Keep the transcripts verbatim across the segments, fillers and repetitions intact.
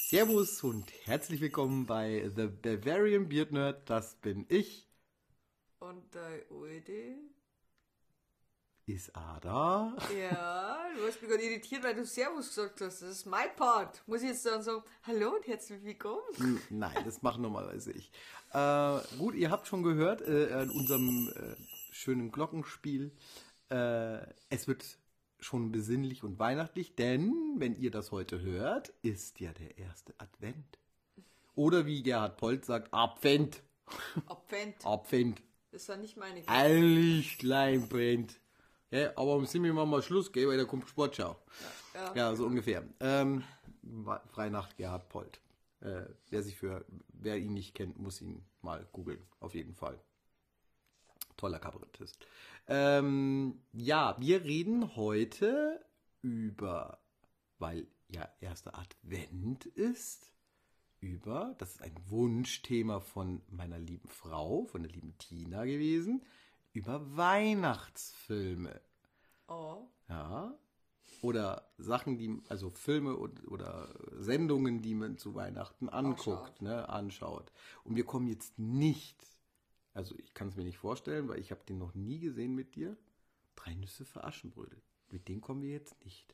Servus und herzlich willkommen bei The Bavarian Beard Nerd. Das bin ich. Und der Oede? Ist Ada? Ja, du hast mich gerade irritiert, weil du Servus gesagt hast. Das ist mein Part. Muss ich jetzt dann sagen, hallo und herzlich willkommen? Hm, Nein, das mache normalerweise ich. Äh, gut, ihr habt schon gehört äh, in unserem äh, schönen Glockenspiel. Äh, es wird schon besinnlich und weihnachtlich, denn, wenn ihr das heute hört, ist ja der erste Advent. Oder wie Gerhard Polt sagt, Advent. Advent. Advent. Das war nicht meine Geschichte. Eigentlich klein brennt. Ja, aber um sieben Uhr machen wir Schluss, gell, weil da kommt Sportschau. Ja. Ja, so ungefähr. Ähm, Freinacht Gerhard Polt. Äh, wer sich für, wer ihn nicht kennt, muss ihn mal googeln, auf jeden Fall. Toller Kabarettist. Ähm, ja, wir reden heute über, weil ja erster Advent ist, über, das ist ein Wunschthema von meiner lieben Frau, von der lieben Tina gewesen, über Weihnachtsfilme. Oh. Ja. Oder Sachen, die, also Filme und, oder Sendungen, die man zu Weihnachten anguckt, Anschaut. ne, anschaut. Und wir kommen jetzt nicht, also ich kann es mir nicht vorstellen, weil ich habe den noch nie gesehen mit dir. Drei Nüsse für Aschenbrödel. Mit dem kommen wir jetzt nicht.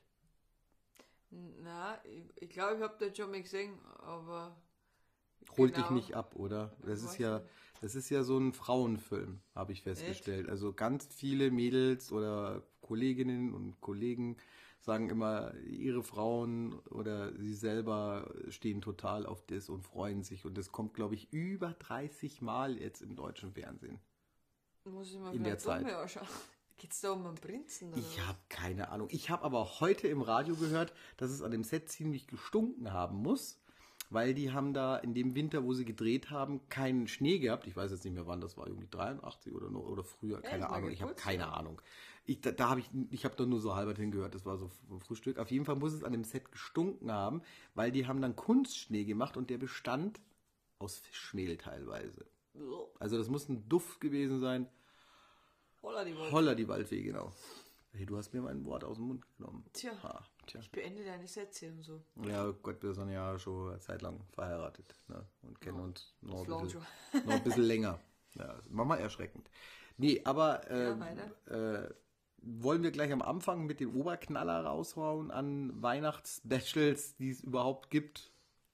Na, ich, ich glaube, ich habe das schon mal gesehen, aber... Holt genau. dich nicht ab, oder? Das Weiß ist ja, nicht. das ist ja so ein Frauenfilm, habe ich festgestellt. Also ganz viele Mädels oder Kolleginnen und Kollegen sagen immer, ihre Frauen oder sie selber stehen total auf das und freuen sich. Und das kommt, glaube ich, über dreißig Mal jetzt im deutschen Fernsehen. Muss ich mal In der vielleicht doch Zeit. mal anschauen. Geht's da um einen Prinzen? Oder Ich was? habe keine Ahnung. Ich habe aber heute im Radio gehört, dass es an dem Set ziemlich gestunken haben muss, weil die haben da in dem Winter, wo sie gedreht haben, keinen Schnee gehabt. Ich weiß jetzt nicht mehr, wann das war, irgendwie dreiundachtzig oder noch, oder früher, keine ist mal Ahnung. Ich habe Geburtstag. keine Ahnung. Ich, da da habe ich, ich habe da nur so halbert hingehört. Das war so ein Frühstück. Auf jeden Fall muss es an dem Set gestunken haben, weil die haben dann Kunstschnee gemacht und der bestand aus Fischmehl teilweise. Also das muss ein Duft gewesen sein. Holla die Welt. Holla die Waldfee, genau. Hey, du hast mir mein Wort aus dem Mund genommen. Tja. Ah, tja. Ich beende deine Sätze und so. Ja, Gott, wir sind ja schon eine Zeit lang verheiratet, ne? Und kennen uns noch das ein, lang bisschen, noch ein bisschen länger. Ja, manchmal erschreckend. Nee, aber äh, Ja, weiter. äh, wollen wir gleich am Anfang mit den Oberknaller raushauen an Weihnachtsspecials, die es überhaupt gibt?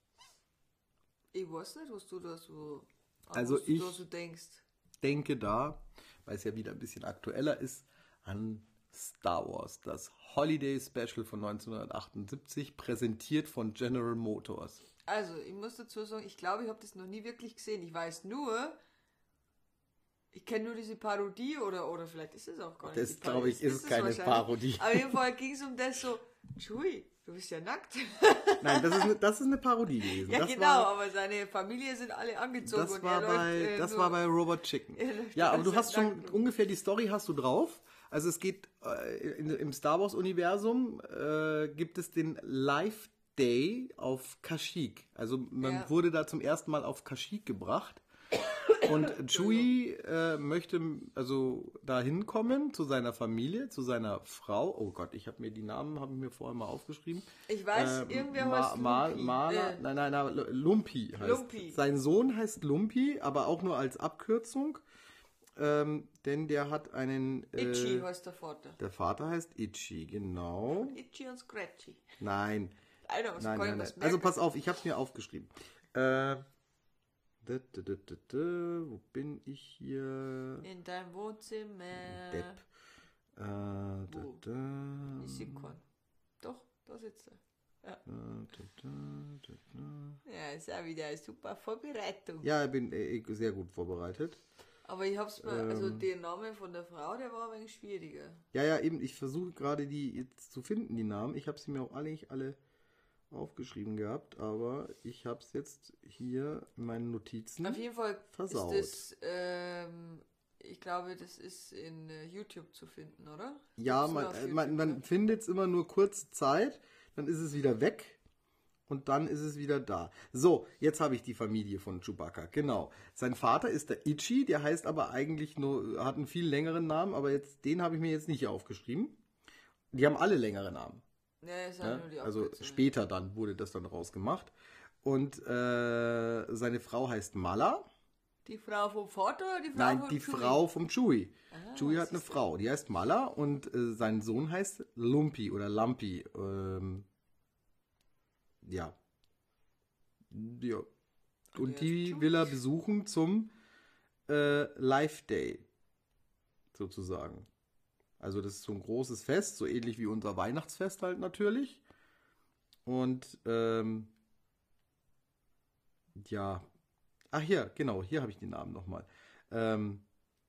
Ich weiß nicht, was du da so, an Also was du ich- da so denkst. Denke da, weil es ja wieder ein bisschen aktueller ist, an Star Wars, das Holiday Special von neunzehnhundertachtundsiebzig, präsentiert von General Motors. Also, ich muss dazu sagen, ich glaube, ich habe das noch nie wirklich gesehen. Ich weiß nur, ich kenne nur diese Parodie oder, oder vielleicht ist es auch gar nicht Das, die Parodie. glaube ich, ist es keine wahrscheinlich. Parodie. Auf jeden Fall ging es um das so, Chui, du bist ja nackt. Nein, das ist eine, das ist eine Parodie gewesen. Ja, das genau, war, aber seine Familie sind alle angezogen. das und war er bei, läuft, äh, das nur- war bei Robot Chicken. Er läuft Ja, die aber du ganze hast Zeit schon nackt rum. ungefähr die Story hast du drauf. Also es geht äh, in, im Star Wars Universum äh, gibt es den Life Day auf Kashyyyk. Also man Ja. wurde da zum ersten Mal auf Kashyyyk gebracht. Und Chewie äh, möchte also da hinkommen zu seiner Familie, zu seiner Frau. Oh Gott, ich habe mir die Namen habe ich mir vorher mal aufgeschrieben. Ich weiß, Äh, irgendwer Ma- heißt Ma- Lupi. Mala, Äh, nein, nein, nein, Lumpi heißt. Lumpi. Sein Sohn heißt Lumpi, aber auch nur als Abkürzung, ähm, denn der hat einen. Äh, Itchy heißt der Vater. Der Vater heißt Itchy, genau. Itchy und Scratchy. Nein, Einer was nein, kann ich nein, was nein. Also merken. pass auf, ich habe es mir aufgeschrieben. Äh, da, da, da, da, da, wo bin ich hier? In deinem Wohnzimmer. Depp. Äh, da, Wo? da, Ich sehe keinen. Doch, da sitzt er. da, da, da, da, da. Ja, ist auch wieder eine super Vorbereitung. Ja, ich bin äh, sehr gut vorbereitet. Aber ich hab's mal, also Ähm. der Name von der Frau, der war ein wenig schwieriger. Ja, ja, eben, ich versuche gerade die jetzt zu finden, die Namen. Ich habe sie mir auch alle, alle aufgeschrieben gehabt, aber ich habe es jetzt hier in meinen Notizen. Auf jeden Fall Versaut. ist das, ähm, ich glaube, das ist in äh, YouTube zu finden, oder? Ja, Gibt's nur man, auf äh, YouTube, man, man ne? findet es immer nur kurze Zeit, dann ist es wieder weg und dann ist es wieder da. So, jetzt habe ich die Familie von Chewbacca, genau. Sein Vater ist der Itchy, der heißt aber eigentlich nur, hat einen viel längeren Namen, aber jetzt den habe ich mir jetzt nicht aufgeschrieben. Die haben alle längere Namen. Ja, ist Ja? halt nur die Also Abkürzung. später dann wurde das dann rausgemacht. Und äh, seine Frau heißt Mala. Die Frau vom Vater oder die Frau Nein, vom die Chewie? Frau vom Chewie. Ah, Chewie hat was eine ist Frau, die heißt Mala und äh, sein Sohn heißt Lumpy oder Lumpy. Ähm, ja. Ja. Und Und der die ist will er Chewie. besuchen zum äh, Life Day, sozusagen. Also das ist so ein großes Fest, so ähnlich wie unser Weihnachtsfest halt natürlich. Und ähm, ja, ach hier, genau, hier habe ich den Namen nochmal. Ähm,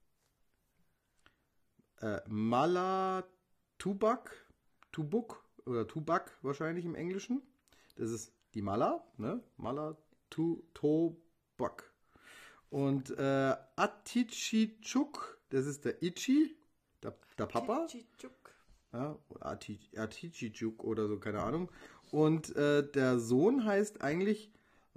äh, Mala Tubak, Tubuk oder Tubak wahrscheinlich im Englischen. Das ist die Mala, ne? Mala tu, Tobak. Und äh, Atichichuk, das ist der Ichi, der, der Papa. Tschitschuk. Ja, oder Ati- Atichichuk oder so, keine Ahnung. Und äh, der Sohn heißt eigentlich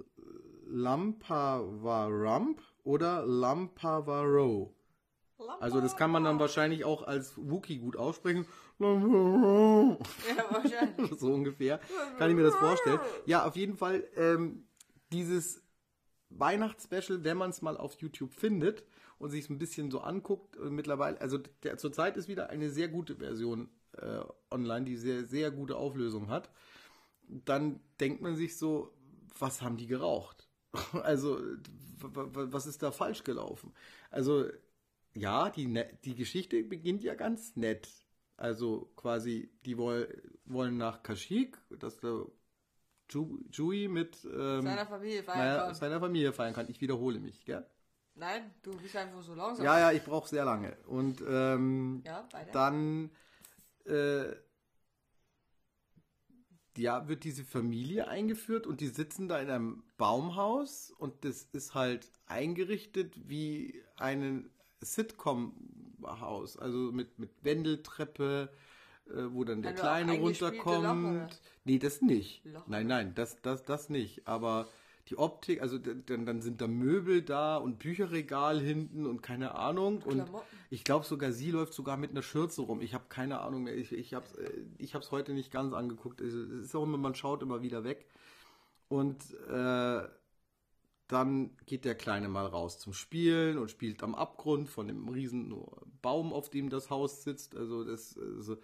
Lampavaramp oder Lampavaro. Also das kann man dann wahrscheinlich auch als Wookie gut aussprechen. Ja, wahrscheinlich. So ungefähr. Kann ich mir das vorstellen. Ja, auf jeden Fall ähm, dieses Weihnachtsspecial, wenn man es mal auf YouTube findet und sich es ein bisschen so anguckt, äh, mittlerweile, also der, zurzeit ist wieder eine sehr gute Version äh, online, die sehr, sehr gute Auflösung hat. Dann denkt man sich so, was haben die geraucht? Also, w- w- was ist da falsch gelaufen? Also, ja, die, ne- die Geschichte beginnt ja ganz nett. Also quasi, die woll, wollen nach Kashyyyk, dass der Ju- Jui mit ähm, Seiner Familie feiern naja, kann. seiner Familie feiern kann. Ich wiederhole mich, gell? Nein, du bist einfach so langsam. Ja, ja, ich brauche sehr lange. Und ähm, Ja, weiter. dann äh, ja, wird diese Familie eingeführt und die sitzen da in einem Baumhaus und das ist halt eingerichtet wie ein Sitcom-Haus, also mit, mit Wendeltreppe, äh, wo dann der Also auch Kleine eingespielte Loch, oder? runterkommt. Nee, das nicht. Loch, Nein, oder? nein, das, das, das nicht. Aber die Optik, also d- dann, dann sind da Möbel da und Bücherregal hinten und keine Ahnung. Und Klamotten. ich glaube sogar, sie läuft sogar mit einer Schürze rum. Ich habe keine Ahnung mehr. Ich, ich habe es ich hab's heute nicht ganz angeguckt. Es ist auch immer, man schaut immer wieder weg. Und äh, dann geht der Kleine mal raus zum Spielen und spielt am Abgrund von dem riesen Baum, auf dem das Haus sitzt. Also das, also,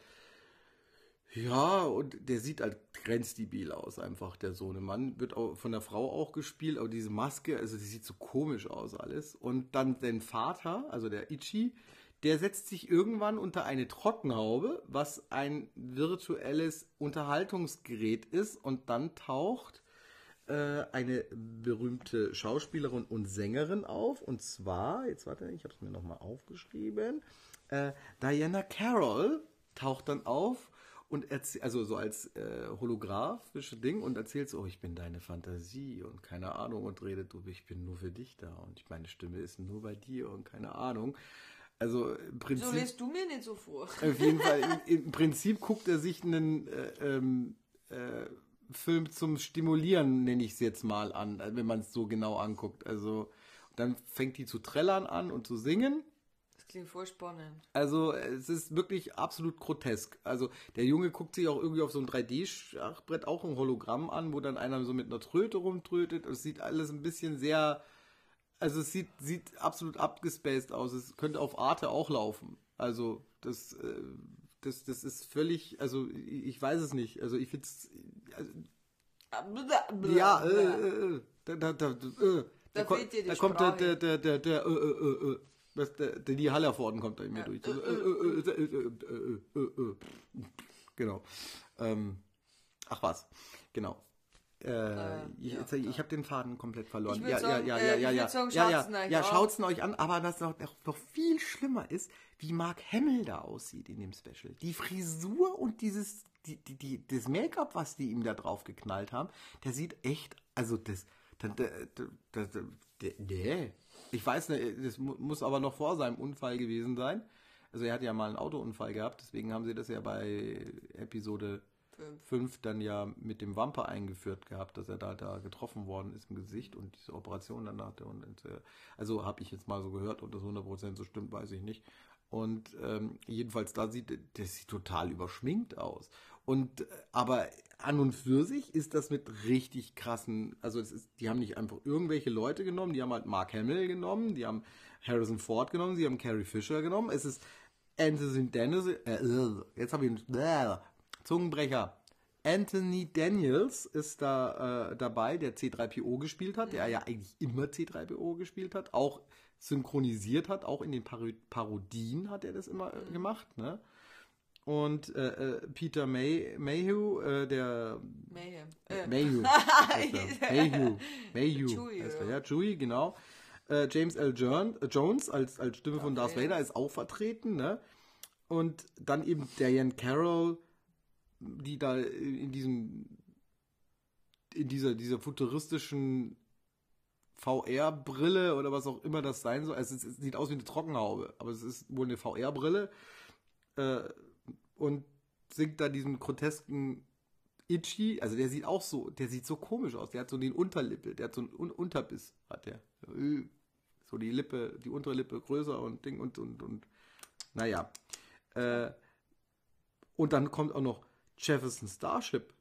ja, und der sieht halt grenzdebil aus, einfach der Sohnemann. Wird auch von der Frau auch gespielt, aber diese Maske, also die sieht so komisch aus alles. Und dann den Vater, also der Ichi, der setzt sich irgendwann unter eine Trockenhaube, was ein virtuelles Unterhaltungsgerät ist. Und dann taucht äh, eine berühmte Schauspielerin und Sängerin auf. Und zwar, jetzt warte, ich habe es mir nochmal aufgeschrieben, äh, Diana Carroll taucht dann auf und erzählt, also so als äh, holographische Ding und erzählt so, oh, ich bin deine Fantasie und keine Ahnung und redet, du, ich bin nur für dich da und meine Stimme ist nur bei dir und keine Ahnung. Also im So Prinzip, lässt du mir nicht so vor. auf jeden Fall, im, im Prinzip guckt er sich einen äh, ähm, äh, Film zum Stimulieren, nenne ich es jetzt mal an, wenn man es so genau anguckt. Also dann fängt die zu trällern an und zu singen. Das klingt voll spannend. Also es ist wirklich absolut grotesk. Also der Junge guckt sich auch irgendwie auf so ein drei D-Schachbrett auch ein Hologramm an, wo dann einer so mit einer Tröte rumtrötet. Es sieht alles ein bisschen sehr, also es sieht, sieht absolut abgespaced aus. Es könnte auf Arte auch laufen. Also das, äh, das, das ist völlig, also ich, ich weiß es nicht. Also ich finde es, also, ja, äh, äh, äh, da, da, da, äh, Da ko- fehlt dir die da kommt der, Sprache. der, der, der, der, äh, äh, äh, was, der, der, die Hallervorden kommt da in mir Ja. durch. So, äh, äh, äh, äh, äh, äh, äh, äh. Genau. Ähm, ach was, genau. Äh, Äh, ich ja, jetzt- ich habe den Faden komplett verloren. Ich würd ja, sagen, ja, äh, ja, ich ja, würd ja, sagen, ja, ja, schaut's euch ja, an. schaut's euch an. Aber was noch, noch, noch viel schlimmer ist, wie Mark Hamill da aussieht in dem Special. Die Frisur und dieses, die, die, die, das Make-up, was die ihm da drauf geknallt haben, der sieht echt, also das, das, das, das, das nee. Ich weiß nicht, das mu- muss aber noch vor seinem Unfall gewesen sein. Also er hat ja mal einen Autounfall gehabt, deswegen haben sie das ja bei Episode Fünf. fünf dann ja mit dem Wamper eingeführt gehabt, dass er da, da getroffen worden ist im Gesicht und diese Operation dann hatte. Und, und, äh, also habe ich jetzt mal so gehört, ob das hundert Prozent so stimmt, weiß ich nicht. Und ähm, jedenfalls da sieht, das sieht total überschminkt aus. Und, äh, aber an und für sich ist das mit richtig krassen, also es ist, die haben nicht einfach irgendwelche Leute genommen, die haben halt Mark Hamill genommen, die haben Harrison Ford genommen, sie haben Carrie Fisher genommen, es ist Anthony Daniels, äh, jetzt habe ich einen äh, Zungenbrecher. Anthony Daniels ist da äh, dabei, der C drei P O gespielt hat, der ja eigentlich immer C drei P O gespielt hat, auch synchronisiert hat, auch in den Paro- Parodien hat er das immer äh, gemacht, ne? Und äh, äh, Peter May, Mayhew, äh, der Mayhem. äh, Äh. Mayhew, heißt er. Mayhew, Mayhew Chewie, heißt er, ja. ja, Chewie, genau. Äh, James L. Jern, äh, Jones als, als Stimme von Darth Vader. Vader ist auch vertreten, ne? Und dann eben Diane Carroll, die da in diesem in dieser, dieser futuristischen V R-Brille oder was auch immer das sein soll. Also es, es sieht aus wie eine Trockenhaube, aber es ist wohl eine V R-Brille äh, und singt da diesen grotesken Itchy, also der sieht auch so, der sieht so komisch aus, der hat so den Unterlippe, der hat so einen Un- Unterbiss, hat der. So die Lippe, die untere Lippe größer und Ding und, und, und naja. Äh, und dann kommt auch noch Jefferson Starship.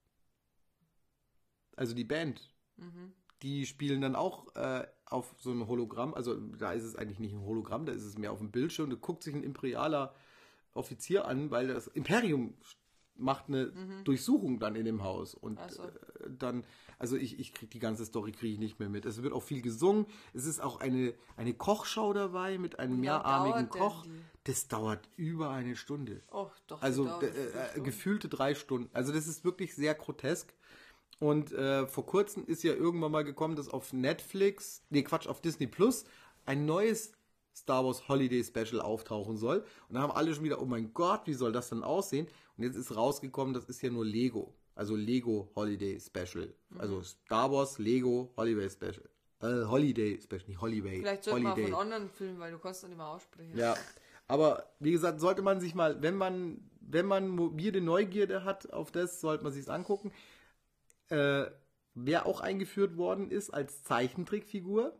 Also die Band. Mhm. Die spielen dann auch äh, auf so einem Hologramm. Also da ist es eigentlich nicht ein Hologramm, da ist es mehr auf dem Bildschirm. Da guckt sich ein imperialer Offizier an, weil das Imperium macht eine Mhm. Durchsuchung dann in dem Haus. Und Ach so. äh, dann, also ich, ich kriege die ganze Story kriege ich nicht mehr mit. Es wird auch viel gesungen. Es ist auch eine, eine Kochschau dabei mit einem Wie lange mehrarmigen dauert denn Koch. die? Das dauert über eine Stunde. Oh, doch. die Also dauert äh, eine äh, Stunde. gefühlte drei Stunden. Also das ist wirklich sehr grotesk. Und äh, vor kurzem ist ja irgendwann mal gekommen, dass auf Netflix, nee Quatsch, auf Disney Plus ein neues Star Wars Holiday Special auftauchen soll. Und dann haben alle schon wieder, oh mein Gott, wie soll das denn aussehen? Und jetzt ist rausgekommen, das ist ja nur Lego. Also Lego Holiday Special. Mhm. Also Star Wars Lego Holiday Special. Äh, Holiday Special, nicht Holiday. Vielleicht sollte man Holiday. von anderen filmen, weil du kannst dann immer aussprechen. Ja, aber wie gesagt, sollte man sich mal, wenn man, wenn man mobile Neugierde hat auf das, sollte man sich angucken. Äh, wer auch eingeführt worden ist als Zeichentrickfigur,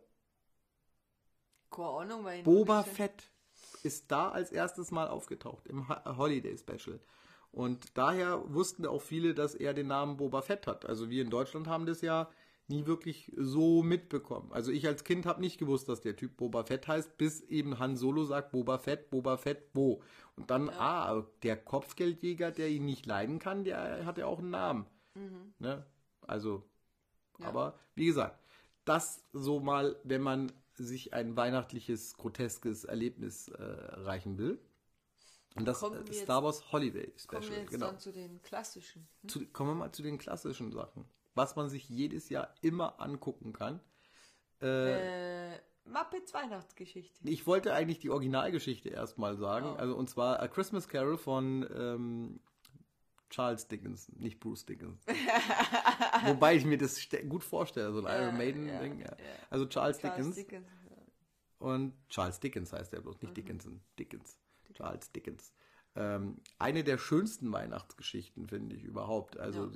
Keine Ahnung, weil ich Boba noch nicht- Fett ist da als erstes Mal aufgetaucht im Ha- Holiday Special. Und daher wussten auch viele, dass er den Namen Boba Fett hat. Also wir in Deutschland haben das ja nie wirklich so mitbekommen. Also ich als Kind habe nicht gewusst, dass der Typ Boba Fett heißt, bis eben Han Solo sagt, Boba Fett, Boba Fett, wo? Und dann, Ja. ah, der Kopfgeldjäger, der ihn nicht leiden kann, der hat ja auch einen Namen. Mhm. Ne? Also, Ja. aber wie gesagt, das so mal, wenn man sich ein weihnachtliches, groteskes Erlebnis äh, erreichen will. Und das Kommen äh, wir Star Wars Holiday Kommen Special, wir jetzt genau. dann zu den klassischen. Hm? Zu, kommen wir mal zu den klassischen Sachen. Was man sich jedes Jahr immer angucken kann. Äh, Äh, Muppets Weihnachtsgeschichte. Ich wollte eigentlich die Originalgeschichte erstmal sagen. Oh. Also und zwar A Christmas Carol von ähm, Charles Dickens, nicht Bruce Dickens. Wobei ich mir das ste- gut vorstelle, so ein Ja, Iron Maiden ja, Ding. Ja. ja. Also Charles, Charles Dickens. Dickens. Und Charles Dickens heißt er bloß, nicht Mhm. Dickinson. Dickens. Charles Dickens. Ähm, eine der schönsten Weihnachtsgeschichten, finde ich überhaupt. Also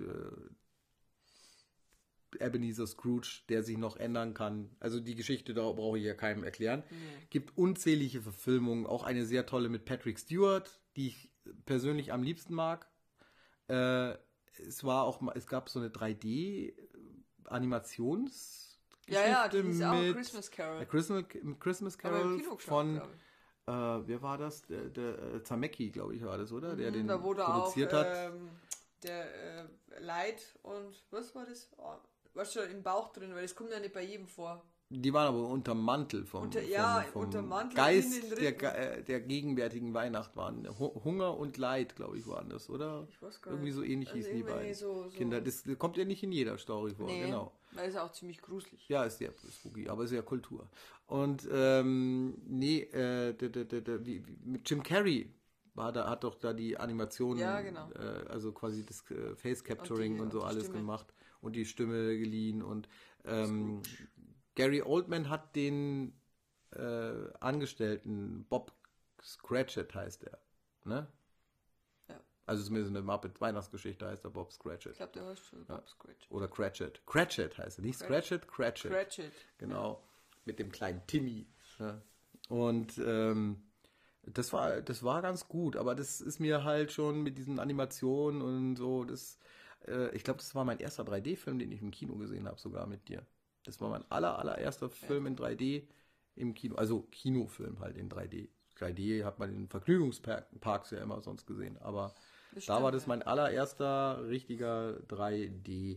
äh, Ebenezer Scrooge, der sich noch ändern kann. Also die Geschichte, da brauche ich ja keinem erklären. Nee. Gibt unzählige Verfilmungen, auch eine sehr tolle mit Patrick Stewart, die ich persönlich am liebsten mag. Äh, es war auch mal, es gab so eine drei D Animations Ja, ja, die ist auch mit Christmas Carol. A Christmas, Christmas Aber im Carol Kino geschaut, von glaub ich. äh, wer war das? Der, der äh, Zamecki, glaube ich, war das, oder? Der Mhm, den da wurde produziert auch, hat. Ähm, der äh, Light und was war das? Oh, war schon im Bauch drin, weil das kommt ja nicht bei jedem vor. Die waren aber unter Mantel vom, Unter- vom, ja, vom unter Mantel in Geist den der, Rippen. Ge- äh, der gegenwärtigen Weihnacht waren. Hu- Hunger und Leid, glaube ich, waren das, oder? Ich weiß gar Irgendwie nicht. so ähnlich Also hießen die irgendwie beiden. so- so- Kinder, das kommt ja nicht in jeder Story vor, Nee, genau. weil es auch ziemlich gruselig. Ja, ist sehr spooky, aber ist ja Kultur. Und ähm, nee, äh, der, der, der, der, wie, wie, mit Jim Carrey war da, hat doch da die Animation, Ja, genau. äh, also quasi das äh, Face Capturing und, Und die- so und die alles Stimme. gemacht und die Stimme geliehen und ähm, Gary Oldman hat den äh, Angestellten, Bob Scratchit heißt er, ne? Ja. Also zumindest in der Muppet Weihnachtsgeschichte heißt er Bob Scratchit. Ich glaube, der heißt schon Bob Scratch. Oder Cratchit. Cratchit heißt er, nicht Scratchit, Cratchit. Cratchit. Genau, mit dem kleinen Timmy. Ne? Und ähm, Das war, das war ganz gut, aber das ist mir halt schon mit diesen Animationen und so, das, äh, ich glaube, das war mein erster drei D-Film, den ich im Kino gesehen habe, sogar mit dir. Das war mein aller, allererster Film in drei D im Kino, also Kinofilm halt in drei D. drei D hat man in Vergnügungsparks ja immer sonst gesehen, aber Das da stimmt, war das ja. mein allererster richtiger drei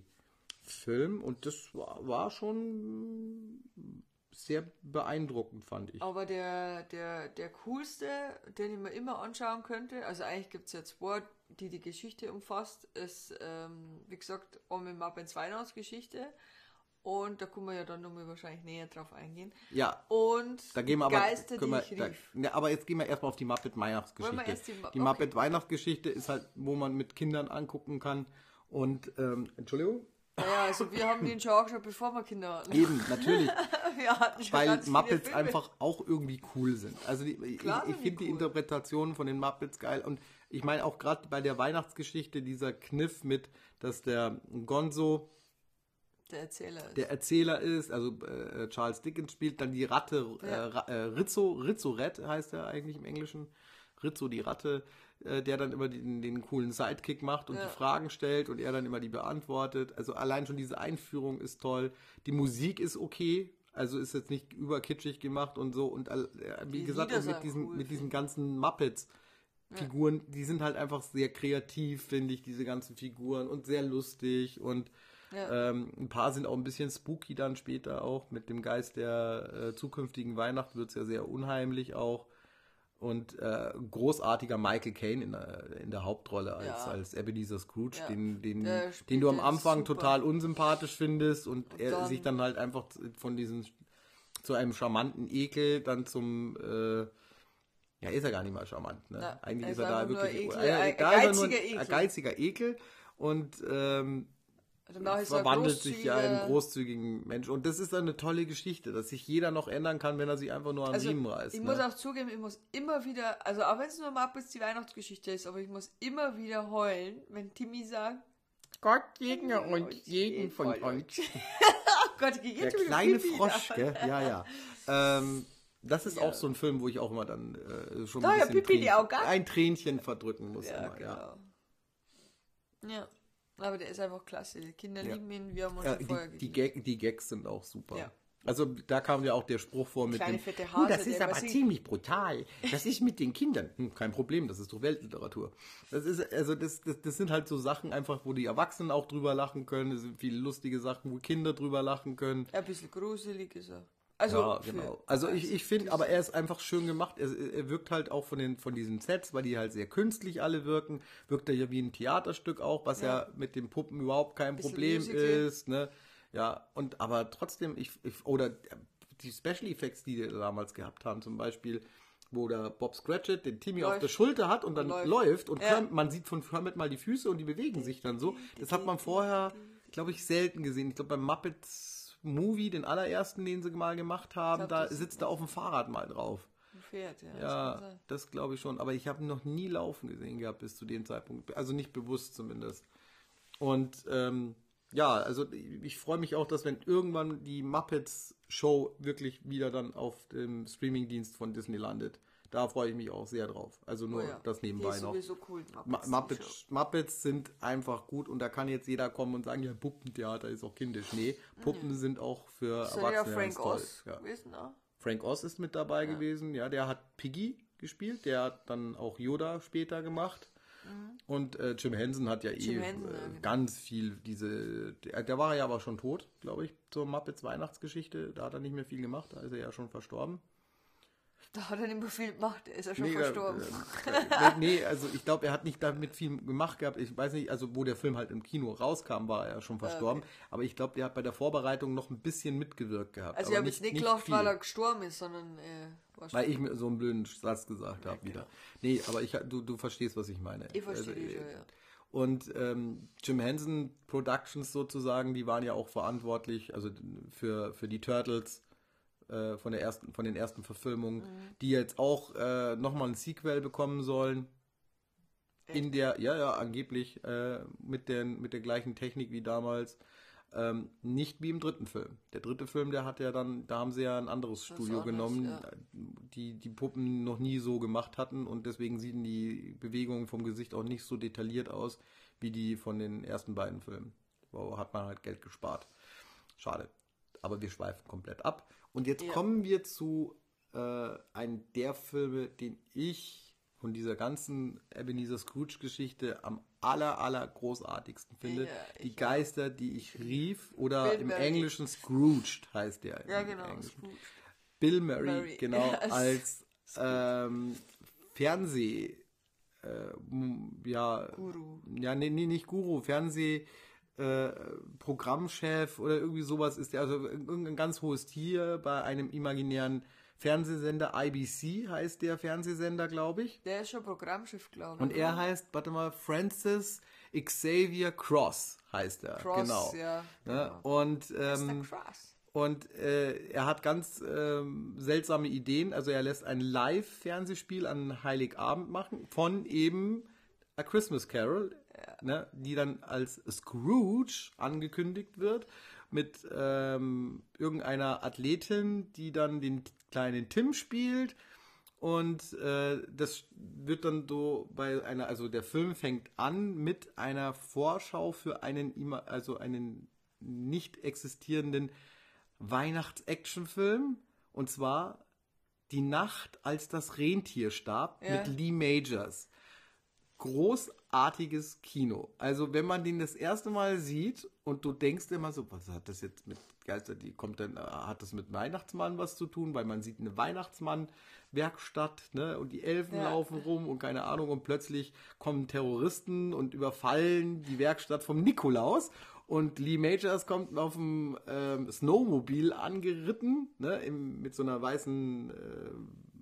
D-Film und das war, war schon sehr beeindruckend, fand ich. Aber der, der, der coolste, den ich mir immer anschauen könnte, also eigentlich gibt es ja zwei, die die Geschichte umfasst, ist, ähm, wie gesagt, Omi Muppets Weihnachtsgeschichte. Und da können wir ja dann nochmal wahrscheinlich näher drauf eingehen. Ja, Und da gehen wir aber, Geister, können die wir, ich da, rief. ne, aber jetzt gehen wir erstmal auf die Muppet Wollen wir Weihnachtsgeschichte. erst die Ma- Die okay. Muppet Weihnachtsgeschichte ist halt, wo man mit Kindern angucken kann und, ähm, Entschuldigung? Ja, also wir haben den schon auch schon, bevor wir Kinder hatten. Eben, natürlich. Wir hatten schon Weil ganz viele Muppets Filme. einfach auch irgendwie cool sind. Also die, ich, Klar ich sind die finde die cool. Interpretationen von den Muppets geil. Und ich meine auch gerade bei der Weihnachtsgeschichte dieser Kniff mit, dass der Gonzo Der Erzähler ist. der Erzähler ist, also äh, Charles Dickens spielt, dann die Ratte, äh, Ja. Ra- äh, Rizzo, Rizzo-Red heißt er eigentlich im Englischen. Rizzo, die Ratte, äh, der dann immer den, den coolen Sidekick macht und Ja. die Fragen stellt und er dann immer die beantwortet. Also allein schon diese Einführung ist toll. Die Musik ist okay, also ist jetzt nicht überkitschig gemacht und so. Und äh, wie Die gesagt, Lieder und mit sind diesen, cool, mit diesen finde ganzen Muppets. Figuren, die sind halt einfach sehr kreativ, finde ich, diese ganzen Figuren und sehr lustig und Ja. ähm, ein paar sind auch ein bisschen spooky dann später auch. Mit dem Geist der äh, zukünftigen Weihnacht wird es ja sehr unheimlich auch. Und äh, großartiger Michael Caine in, der- in der Hauptrolle als, Ja. als Ebenezer Scrooge, Ja. den, den, Der spielt den du am den Anfang super. total unsympathisch findest und, er dann- sich dann halt einfach von diesem zu einem charmanten Ekel dann zum äh, ja, ist er gar nicht mal charmant, ne? Na, Eigentlich er ist ist er da einfach nur wirklich Ekel, äh, ein da ist er nur geiziger ein, Ekel. ein geiziger Ekel und ähm, Danach ist er verwandelt sich ja in einen großzügiger- großzügigen Mensch. Und das ist dann eine tolle Geschichte, dass sich jeder noch ändern kann, wenn er sich einfach nur am Also, Riemen reißt. ich ne? muss auch zugeben, ich muss immer wieder, also auch wenn es nur Muppets die Weihnachtsgeschichte ist, aber ich muss immer wieder heulen, wenn Timmy sagt, Gott segne uns, uns, jeden von von uns. oh Gott, ich gehe Der jetzt schon wieder kleine Pipi Frosch, da. gell? Ja, ja. Ähm, das ist Ja. auch so ein Film, wo ich auch immer dann äh, schon Da, ein ja, bisschen Pipi in die Tränchen- Augen. ein Tränchen verdrücken muss. Ja, immer, ja. genau. Ja, aber der ist einfach klasse. Die Kinder Ja. lieben ihn, wir haben uns Ja, schon vorher die, die, geliebt. Gag, die Gags sind auch super. Ja. Also da kam ja auch der Spruch vor mit Kleine dem, fette "Oh, Hase, das ist der aber was singt." ziemlich brutal. Das ist mit den Kindern. Hm, kein Problem, das ist doch Weltliteratur. Das ist, also das, das, das sind halt so Sachen einfach, wo die Erwachsenen auch drüber lachen können. Das sind viele lustige Sachen, wo Kinder drüber lachen können. Ein bisschen gruselig ist er. Also, Ja, für- genau. Also ich, ich finde, aber er ist einfach schön gemacht. Er, er wirkt halt auch von den von diesen Sets, weil die halt sehr künstlich alle wirken, wirkt er ja wie ein Theaterstück auch, was ja, Ja. mit den Puppen überhaupt kein Bisschen Problem Musical. ist, ne? Ja, und aber trotzdem, ich, ich oder die Special Effects, die die damals gehabt haben, zum Beispiel, wo der Bob Scratchit den Timmy auf Läuft. der Schulter hat und dann läuft, Läuft. und Ja. Kermit, man sieht von Kermit mal die Füße und die bewegen sich dann so. Das hat man vorher, glaube ich, selten gesehen. Ich glaube beim Muppets Movie, den allerersten, den sie mal gemacht haben, Ich glaub, da das- sitzt er auf dem Fahrrad mal drauf. ein Pferd, ja. das kann Ja, sein. das glaube ich schon. Aber ich habe ihn noch nie laufen gesehen gehabt bis zu dem Zeitpunkt. Also nicht bewusst zumindest. Und ähm, ja, also ich, ich freue mich auch, dass wenn irgendwann die Muppets Show wirklich wieder dann auf dem Streamingdienst von Disney landet. Da freue ich mich auch sehr drauf. Also nur Oh ja. das Die nebenbei ist noch. sowieso cool. die Ma- Muppets, die Show. Muppets, Muppets sind einfach gut und da kann jetzt jeder kommen und sagen, ja, Puppentheater ist auch kindisch. Nee, Puppen sind auch für Ist ja der Erwachsene Frank ganz toll. Oz Ja. gewesen, ne? Frank Oz ist mit dabei gewesen, ja, der hat Piggy gespielt, der hat dann auch Yoda später gemacht. Und äh, Jim Henson hat ja Mhm. Jim eh Henson, ja, äh, genau. ganz viel diese, der, der war ja aber schon tot, glaube ich, zur Muppets Weihnachtsgeschichte, da hat er nicht mehr viel gemacht, da ist er ja schon verstorben. Da hat er nicht mehr viel gemacht, er ist ja schon Nee, verstorben. Äh, nee, nee, also ich glaube, er hat nicht damit viel gemacht gehabt. Ich weiß nicht, also wo der Film halt im Kino rauskam, war er schon verstorben. Aber ich glaube, der hat bei der Vorbereitung noch ein bisschen mitgewirkt gehabt. Also aber ich habe jetzt nicht gelacht, viel, weil er gestorben ist, sondern äh, war weil schon- ich mir so einen blöden Satz gesagt habe wieder. Nee, aber ich, du, du verstehst, was ich meine. Ich verstehe Also, dich äh, schon, ja. Und ähm, Jim Henson Productions sozusagen, die waren ja auch verantwortlich, also für, für die Turtles äh, von, der ersten, von den ersten Verfilmungen, Mhm. die jetzt auch äh, nochmal ein Sequel bekommen sollen. In der, ja, ja, angeblich äh, mit, den, mit der gleichen Technik wie damals. Ähm, nicht wie im dritten Film. Der dritte Film, der hat ja dann, da haben sie ja ein anderes Studio anders, genommen, ja. die die Puppen noch nie so gemacht hatten und deswegen sehen die Bewegungen vom Gesicht auch nicht so detailliert aus, wie die von den ersten beiden Filmen. Wow, hat man halt Geld gespart. Schade. Aber wir schweifen komplett ab. Und jetzt Ja. kommen wir zu äh, einem der Filme, den ich von dieser ganzen Ebenezer Scrooge-Geschichte am aller, aller großartigsten finde. Ja, die ich Geister, die ich rief, oder Bill im Murray. Englischen Scrooged heißt der. Ja, im genau. Englischen. Scrooge. Bill Murray, Murray. genau, Ja, es- als ähm, Fernseh, äh, m- ja, Guru. ja, nee, nee, nicht Guru, Fernseh, äh, Programmchef oder irgendwie sowas ist der, also irgendein ganz hohes Tier bei einem imaginären Fernsehsender, I B C heißt der Fernsehsender, glaube ich. Der ist schon Programmchef, glaube ich. Und er heißt, warte mal, Francis Xavier Cross heißt er. Cross, genau. ja. Ne? Genau. Und, Mister ähm, Cross. und äh, er hat ganz ähm, seltsame Ideen. Also er lässt ein Live-Fernsehspiel an Heiligabend machen von eben A Christmas Carol, ne, die dann als Scrooge angekündigt wird mit ähm, irgendeiner Athletin, die dann den kleinen Tim spielt. Und äh, das wird dann so bei einer, also der Film fängt an mit einer Vorschau für einen, ima- also einen nicht existierenden Weihnachts-Action-Film. Und zwar Die Nacht, als das Rentier starb, Ja. mit Lee Majors. Großartiges Kino. Also wenn man den das erste Mal sieht und du denkst immer so, was hat das jetzt mit Geister, die kommt dann, hat das mit Weihnachtsmann was zu tun, weil man sieht eine Weihnachtsmann-Werkstatt, ne, und die Elfen Ja. laufen rum und keine Ahnung und plötzlich kommen Terroristen und überfallen die Werkstatt vom Nikolaus und Lee Majors kommt auf dem ähm, Snowmobil angeritten, ne, im, mit so einer weißen äh,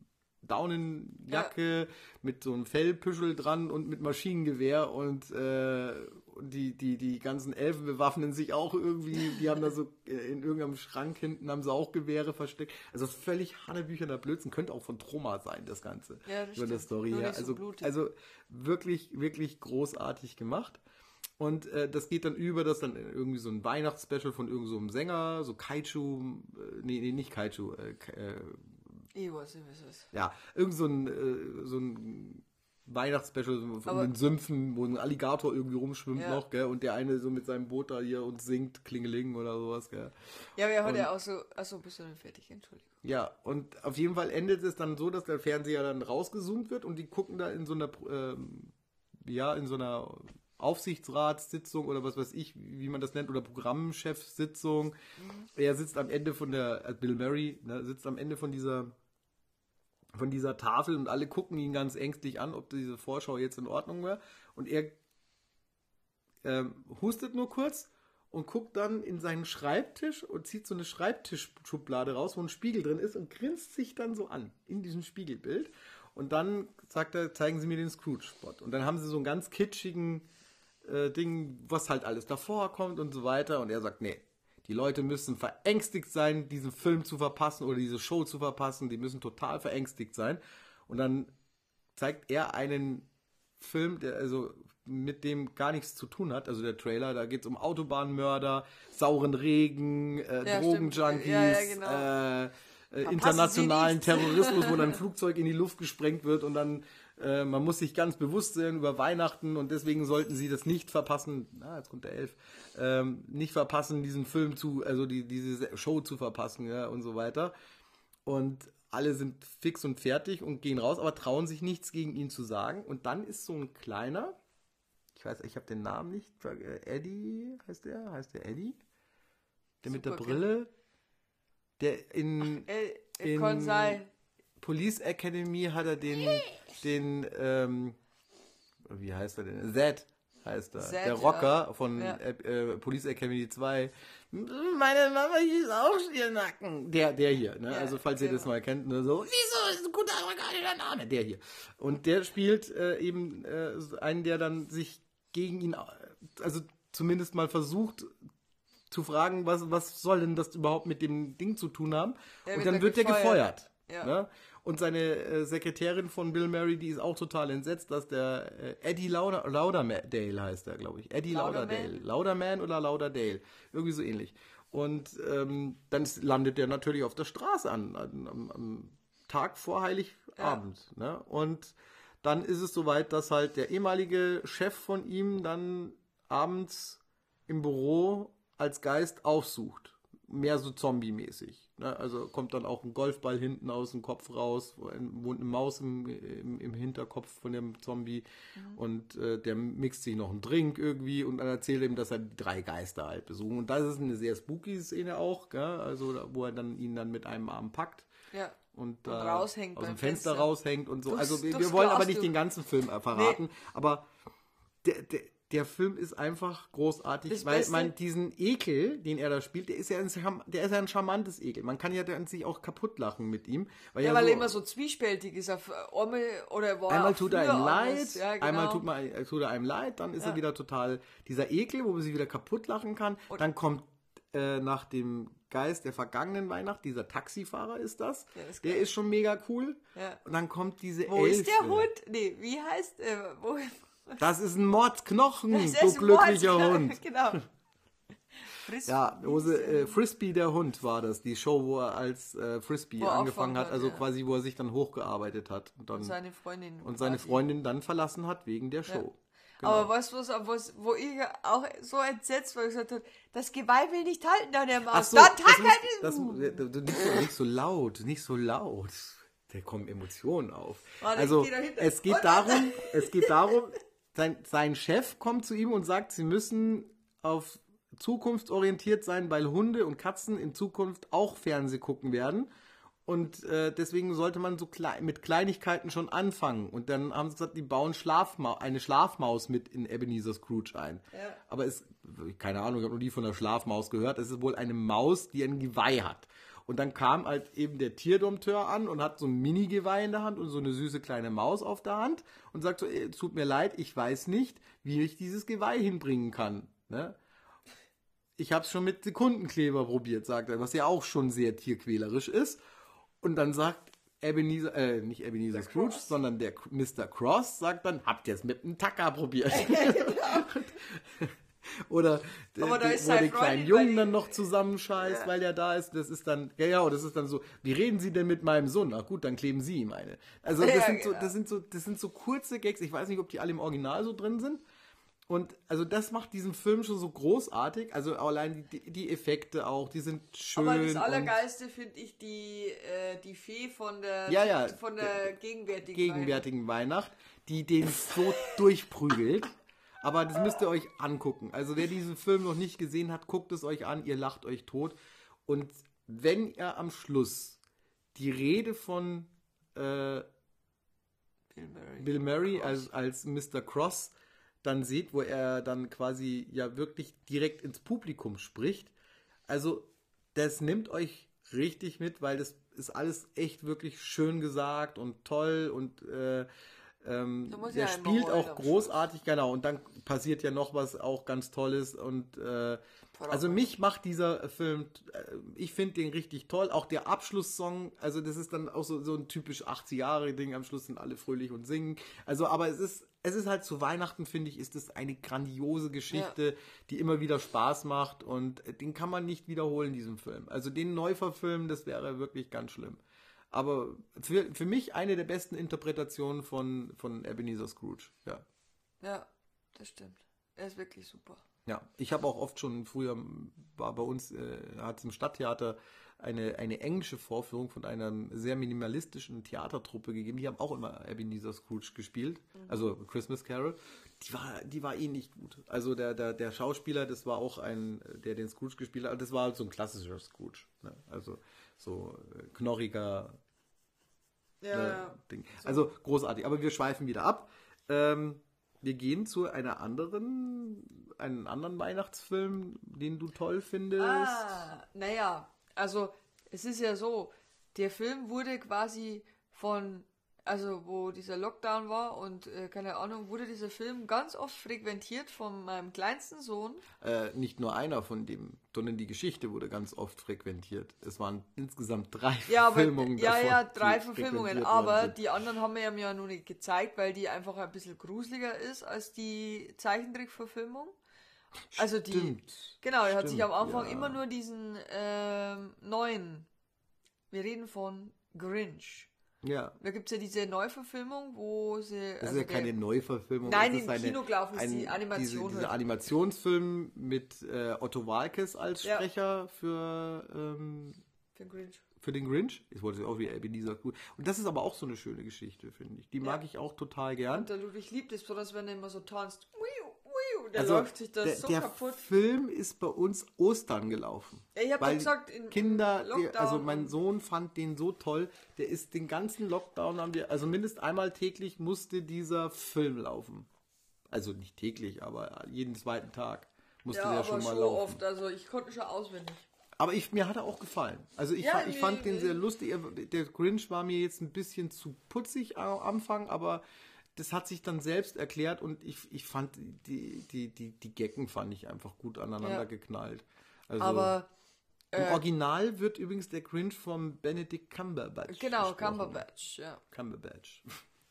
Daunenjacke mit so einem Fellpüschel dran und mit Maschinengewehr und äh, die, die, die ganzen Elfen bewaffnen sich auch irgendwie, die haben da so äh, in irgendeinem Schrank hinten haben sie auch Gewehre versteckt. Also völlig hanebücherner Blödsinn, könnte auch von Troma sein, das Ganze. Ja, das über der stimmt. Story Nur her. nicht so Also, blutig. also wirklich, wirklich großartig gemacht. Und äh, das geht dann über, das dann irgendwie so ein Weihnachtsspecial von irgend so einem Sänger, so Kaiju, äh, nee, nee, nicht Kaiju, äh, Ka- äh, Ich weiß nicht, was es ist. ja, irgend so ein, äh, so ein Weihnachtsspecial von Aber- den Sümpfen, wo ein Alligator irgendwie rumschwimmt Ja. noch, gell, und der eine so mit seinem Boot da hier und singt Klingeling oder sowas, gell. Ja, aber er hat Und- ja auch so, achso, bist du denn fertig, Entschuldigung. Ja, und auf jeden Fall endet es dann so, dass der Fernseher dann rausgezoomt wird und die gucken da in so einer, ähm, ja, in so einer Aufsichtsratssitzung oder was weiß ich, wie man das nennt, oder Programmchefsitzung. Er sitzt am Ende von der, äh, Bill Murray, ne, sitzt am Ende von dieser von dieser Tafel und alle gucken ihn ganz ängstlich an, ob diese Vorschau jetzt in Ordnung war. Und er ähm, hustet nur kurz und guckt dann in seinen Schreibtisch und zieht so eine Schreibtischschublade raus, wo ein Spiegel drin ist und grinst sich dann so an in diesem Spiegelbild. Und dann sagt er, zeigen Sie mir den Scrooge-Spot. Und dann haben sie so einen ganz kitschigen äh, Ding, was halt alles davor kommt und so weiter. Und er sagt, nee, die Leute müssen verängstigt sein, diesen Film zu verpassen oder diese Show zu verpassen. Die müssen total verängstigt sein. Und dann zeigt er einen Film, der also mit dem gar nichts zu tun hat. Also der Trailer, da geht es um Autobahnmörder, sauren Regen, äh, Ja, Drogenjunkies, stimmt. Ja, ja, genau. äh, äh, Sie internationalen nicht. Terrorismus, wo dann ein Flugzeug in die Luft gesprengt wird und dann äh, man muss sich ganz bewusst sein über Weihnachten und deswegen sollten sie das nicht verpassen. Na, jetzt kommt der Elf. Ähm, nicht verpassen, diesen Film zu, also die, diese Show zu verpassen, ja, und so weiter. Und alle sind fix und fertig und gehen raus, aber trauen sich nichts gegen ihn zu sagen. Und dann ist so ein kleiner, ich weiß, ich habe den Namen nicht, äh, Eddie heißt der, heißt der Eddie? Der mit der Super Brille, der in, Äh, in kann sein. Police Academy hat er den, den, ähm, wie heißt er denn? Zed heißt er. Zed, der Rocker ja. von Ja. äh, Police Academy zwei. Meine Mama hieß auch Stirnacken. Der, der hier, ne? Ja, also falls ihr genau. das mal kennt, ne? So, wieso ist ein guter amerikanischer Name? Der hier. Und der spielt äh, eben äh, einen, der dann sich gegen ihn, also zumindest mal versucht zu fragen, was, was soll denn das überhaupt mit dem Ding zu tun haben? Der und wird dann da wird der gefeuert. gefeuert. Ja. Ne? Und seine äh, Sekretärin von Bill Murray, die ist auch total entsetzt, dass der äh, Eddie Lauder, Lauderdale heißt er, glaube ich. Eddie Lauderdale. Lauderman oder Lauderdale. Irgendwie so ähnlich. Und ähm, dann landet der natürlich auf der Straße an, an am, am Tag vor Heiligabend. Ja. Ne? Und dann ist es soweit, dass halt der ehemalige Chef von ihm dann abends im Büro als Geist aufsucht. Mehr so zombie-mäßig. Ne? Also kommt dann auch ein Golfball hinten aus dem Kopf raus, wohnt eine Maus im, im, im Hinterkopf von dem Zombie mhm. und äh, der mixt sich noch einen Drink irgendwie und dann erzählt er ihm, dass er die drei Geister halt besuchen. Und das ist eine sehr spooky Szene auch, gell? Also wo er dann ihn dann mit einem Arm packt. Ja. Und, und äh, raushängt aus dem Fenster. Fenster raushängt und so. Durchs, also wir, durchs wir wollen Glas aber nicht durch. den ganzen Film verraten, nee. aber der, der Der Film ist einfach großartig, das weil Beste. man diesen Ekel, den er da spielt, der ist ja ein, der ist ja ein charmantes Ekel. Man kann ja dann sich auch kaputt lachen mit ihm. Weil ja, ja weil so, er immer so zwiespältig ist. Auf einmal, oder war einmal er tut er ihm leid, anders. Ja, genau. einmal tut, man, tut er einem leid, dann ist Ja. er wieder total dieser Ekel, wo man sich wieder kaputt lachen kann. Und dann kommt äh, nach dem Geist der vergangenen Weihnacht, dieser Taxifahrer ist das, Der ist der geil. ist schon mega cool. Ja. Und dann kommt diese Wo Elfe. ist der Hund? Nee, wie heißt äh, wo Das ist ein Mordsknochen, Das ist du ein glücklicher Mord- Hund. Genau. Fris- Ja, wo sie, äh, Frisbee der Hund war das, die Show, wo er als äh, Frisbee Wo er angefangen hat, angefangen hat, also ja. quasi, wo er sich dann hochgearbeitet hat und, dann, Und seine Freundin. und seine quasi. Freundin dann verlassen hat wegen der Show. Genau. Aber weißt du, was, was, wo ich auch so entsetzt war, ich gesagt habe, das Geweih will nicht halten an der Maus. Ach so, Dann das tackert muss, es. das, das, das, nicht, so, nicht so laut, nicht so laut. Da kommen Emotionen auf. Warte, Also ich geh dahinter. es geht Und- darum, es geht darum, sein, sein Chef kommt zu ihm und sagt, sie müssen auf zukunftsorientiert sein, weil Hunde und Katzen in Zukunft auch Fernseh gucken werden. Und äh, deswegen sollte man so klei- mit Kleinigkeiten schon anfangen. Und dann haben sie gesagt, die bauen Schlafma- eine Schlafmaus mit in Ebenezer Scrooge ein. Ja. Aber es, keine Ahnung, ich habe noch nie von der Schlafmaus gehört. Es ist wohl eine Maus, die ein Geweih hat. Und dann kam halt eben der Tierdompteur an und hat so ein Mini-Geweih in der Hand und so eine süße kleine Maus auf der Hand und sagt so, "Ey, tut mir leid, ich weiß nicht, wie ich dieses Geweih hinbringen kann. Ne? Ich habe es schon mit Sekundenkleber probiert, sagt er, was ja auch schon sehr tierquälerisch ist. Und dann sagt Ebenezer, äh, nicht Ebenezer Scrooge, Cross. sondern der Mister Cross sagt dann, habt ihr es mit einem Tacker probiert? Oder der, Aber da der, ist wo seine den kleinen Freundin, Jungen weil dann die- noch zusammenscheißt, Ja. weil der da ist. Das ist dann, ja, ja, das ist dann so, wie reden Sie denn mit meinem Sohn? Ach gut, dann kleben Sie ihm eine. Also das, Ja, sind, so, genau. das, sind, so, das sind so kurze Gags, ich weiß nicht, ob die alle im Original so drin sind. Und also das macht diesen Film schon so großartig. Also allein die, die Effekte auch, die sind schön. Aber das und Allergeilste finde ich die, äh, die Fee von der, Ja, ja. von der gegenwärtigen gegenwärtigen Weihnacht, die den so durchprügelt. Aber das müsst ihr euch angucken. Also wer diesen Film noch nicht gesehen hat, guckt es euch an, ihr lacht euch tot. Und wenn ihr am Schluss die Rede von äh, Bill Murray, Bill Murray Cross. als, als Mister Cross dann seht, wo er dann quasi ja wirklich direkt ins Publikum spricht. Also das nimmt euch richtig mit, weil das ist alles echt wirklich schön gesagt und toll und äh, ähm, Da muss der ja einmal spielt heulen auch am großartig, genau, und dann passiert ja noch was auch ganz Tolles und äh, also mich macht dieser Film, äh, ich finde den richtig toll, auch der Abschlusssong, also das ist dann auch so, so ein typisch achtzig-Jahre-Ding, am Schluss sind alle fröhlich und singen, also aber es ist, es ist halt zu Weihnachten, finde ich, ist es eine grandiose Geschichte, die immer wieder Spaß macht und den kann man nicht wiederholen, diesen Film, also den neu verfilmen, das wäre wirklich ganz schlimm. Aber für, für mich eine der besten Interpretationen von, von Ebenezer Scrooge, ja. Ja, das stimmt. Er ist wirklich super. Ja, ich habe auch oft schon früher, war bei uns, äh, hat es im Stadttheater eine, eine englische Vorführung von einer sehr minimalistischen Theatertruppe gegeben. Die haben auch immer Ebenezer Scrooge gespielt, also Christmas Carol. Die war, die war eh nicht gut. Also der, der, der Schauspieler, das war auch ein, der den Scrooge gespielt hat, das war halt so ein klassischer Scrooge. Ne? Also so äh, knorriger Ja, äh, Ding. Also großartig. Aber wir schweifen wieder ab. Ähm, wir gehen zu einer anderen, einen anderen Weihnachtsfilm, den du toll findest. Ah, naja, also es ist ja so, der Film wurde quasi von, also wo dieser Lockdown war und äh, keine Ahnung, wurde dieser Film ganz oft frequentiert von meinem kleinsten Sohn. Äh, nicht nur einer von dem, sondern die Geschichte wurde ganz oft frequentiert. Es waren insgesamt drei Ja, aber, Verfilmungen ja, davon. ja, die drei Verfilmungen, frequentiert worden aber sind. die anderen haben wir ja noch nicht gezeigt, weil die einfach ein bisschen gruseliger ist als die Zeichentrickverfilmung. Also die, Stimmt. genau, er hat sich am Stimmt, Anfang ja. immer nur diesen ähm, neuen, wir reden von Grinch. Ja. Da gibt es ja diese Neuverfilmung, wo sie... Das ist ja keine Neuverfilmung. Nein, es ist im eine, Kino gelaufen ist ein, die Animation Diese, halt. dieser Animationsfilm mit äh, Otto Walkes als Ja. Sprecher für, ähm, Für den Grinch. für den Grinch. Ich wollte auch wie Ebenezer gut. Und das ist aber auch so eine schöne Geschichte, finde ich. Die mag Ja. ich auch total gern. Und der Ludwig liebt es, besonders wenn er immer so tanzt. Wiu, wiu, der Also, läuft sich das der, so der kaputt. Film ist bei uns Ostern gelaufen. Ja, ich hab Weil doch gesagt, in- Kinder, im Lockdown die, also mein und- Sohn fand den so toll, der ist den ganzen Lockdown, haben wir, also mindestens einmal täglich musste dieser Film laufen. Also nicht täglich, aber jeden zweiten Tag musste Ja, der aber schon mal schon laufen. oft. Also ich konnte schon auswendig. Aber ich, mir hat er auch gefallen. Also ich, Ja, fand, ich nee, fand den nee. sehr lustig. Er- Der Grinch war mir jetzt ein bisschen zu putzig am Anfang, aber das hat sich dann selbst erklärt und ich, ich fand die, die, die, die Gecken fand ich einfach gut aneinander Ja. geknallt. Also Aber im äh, Original wird übrigens der Grinch vom Benedict Cumberbatch genau, gesprochen. Cumberbatch, ja. Cumberbatch.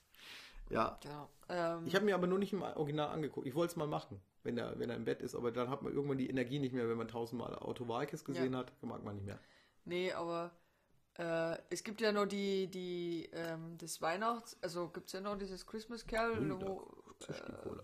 Ja. Genau. Ähm, Ich habe mir aber nur nicht im Original angeguckt. Ich wollte es mal machen, wenn er, wenn er im Bett ist, aber dann hat man irgendwann die Energie nicht mehr, wenn man tausendmal Otto Walkes gesehen Ja. hat, mag man nicht mehr. nee, aber äh, es gibt ja noch die, die, ähm, das Weihnachts-, also gibt es ja noch dieses Christmas Carol, Oh, wo, Zisch die Cola.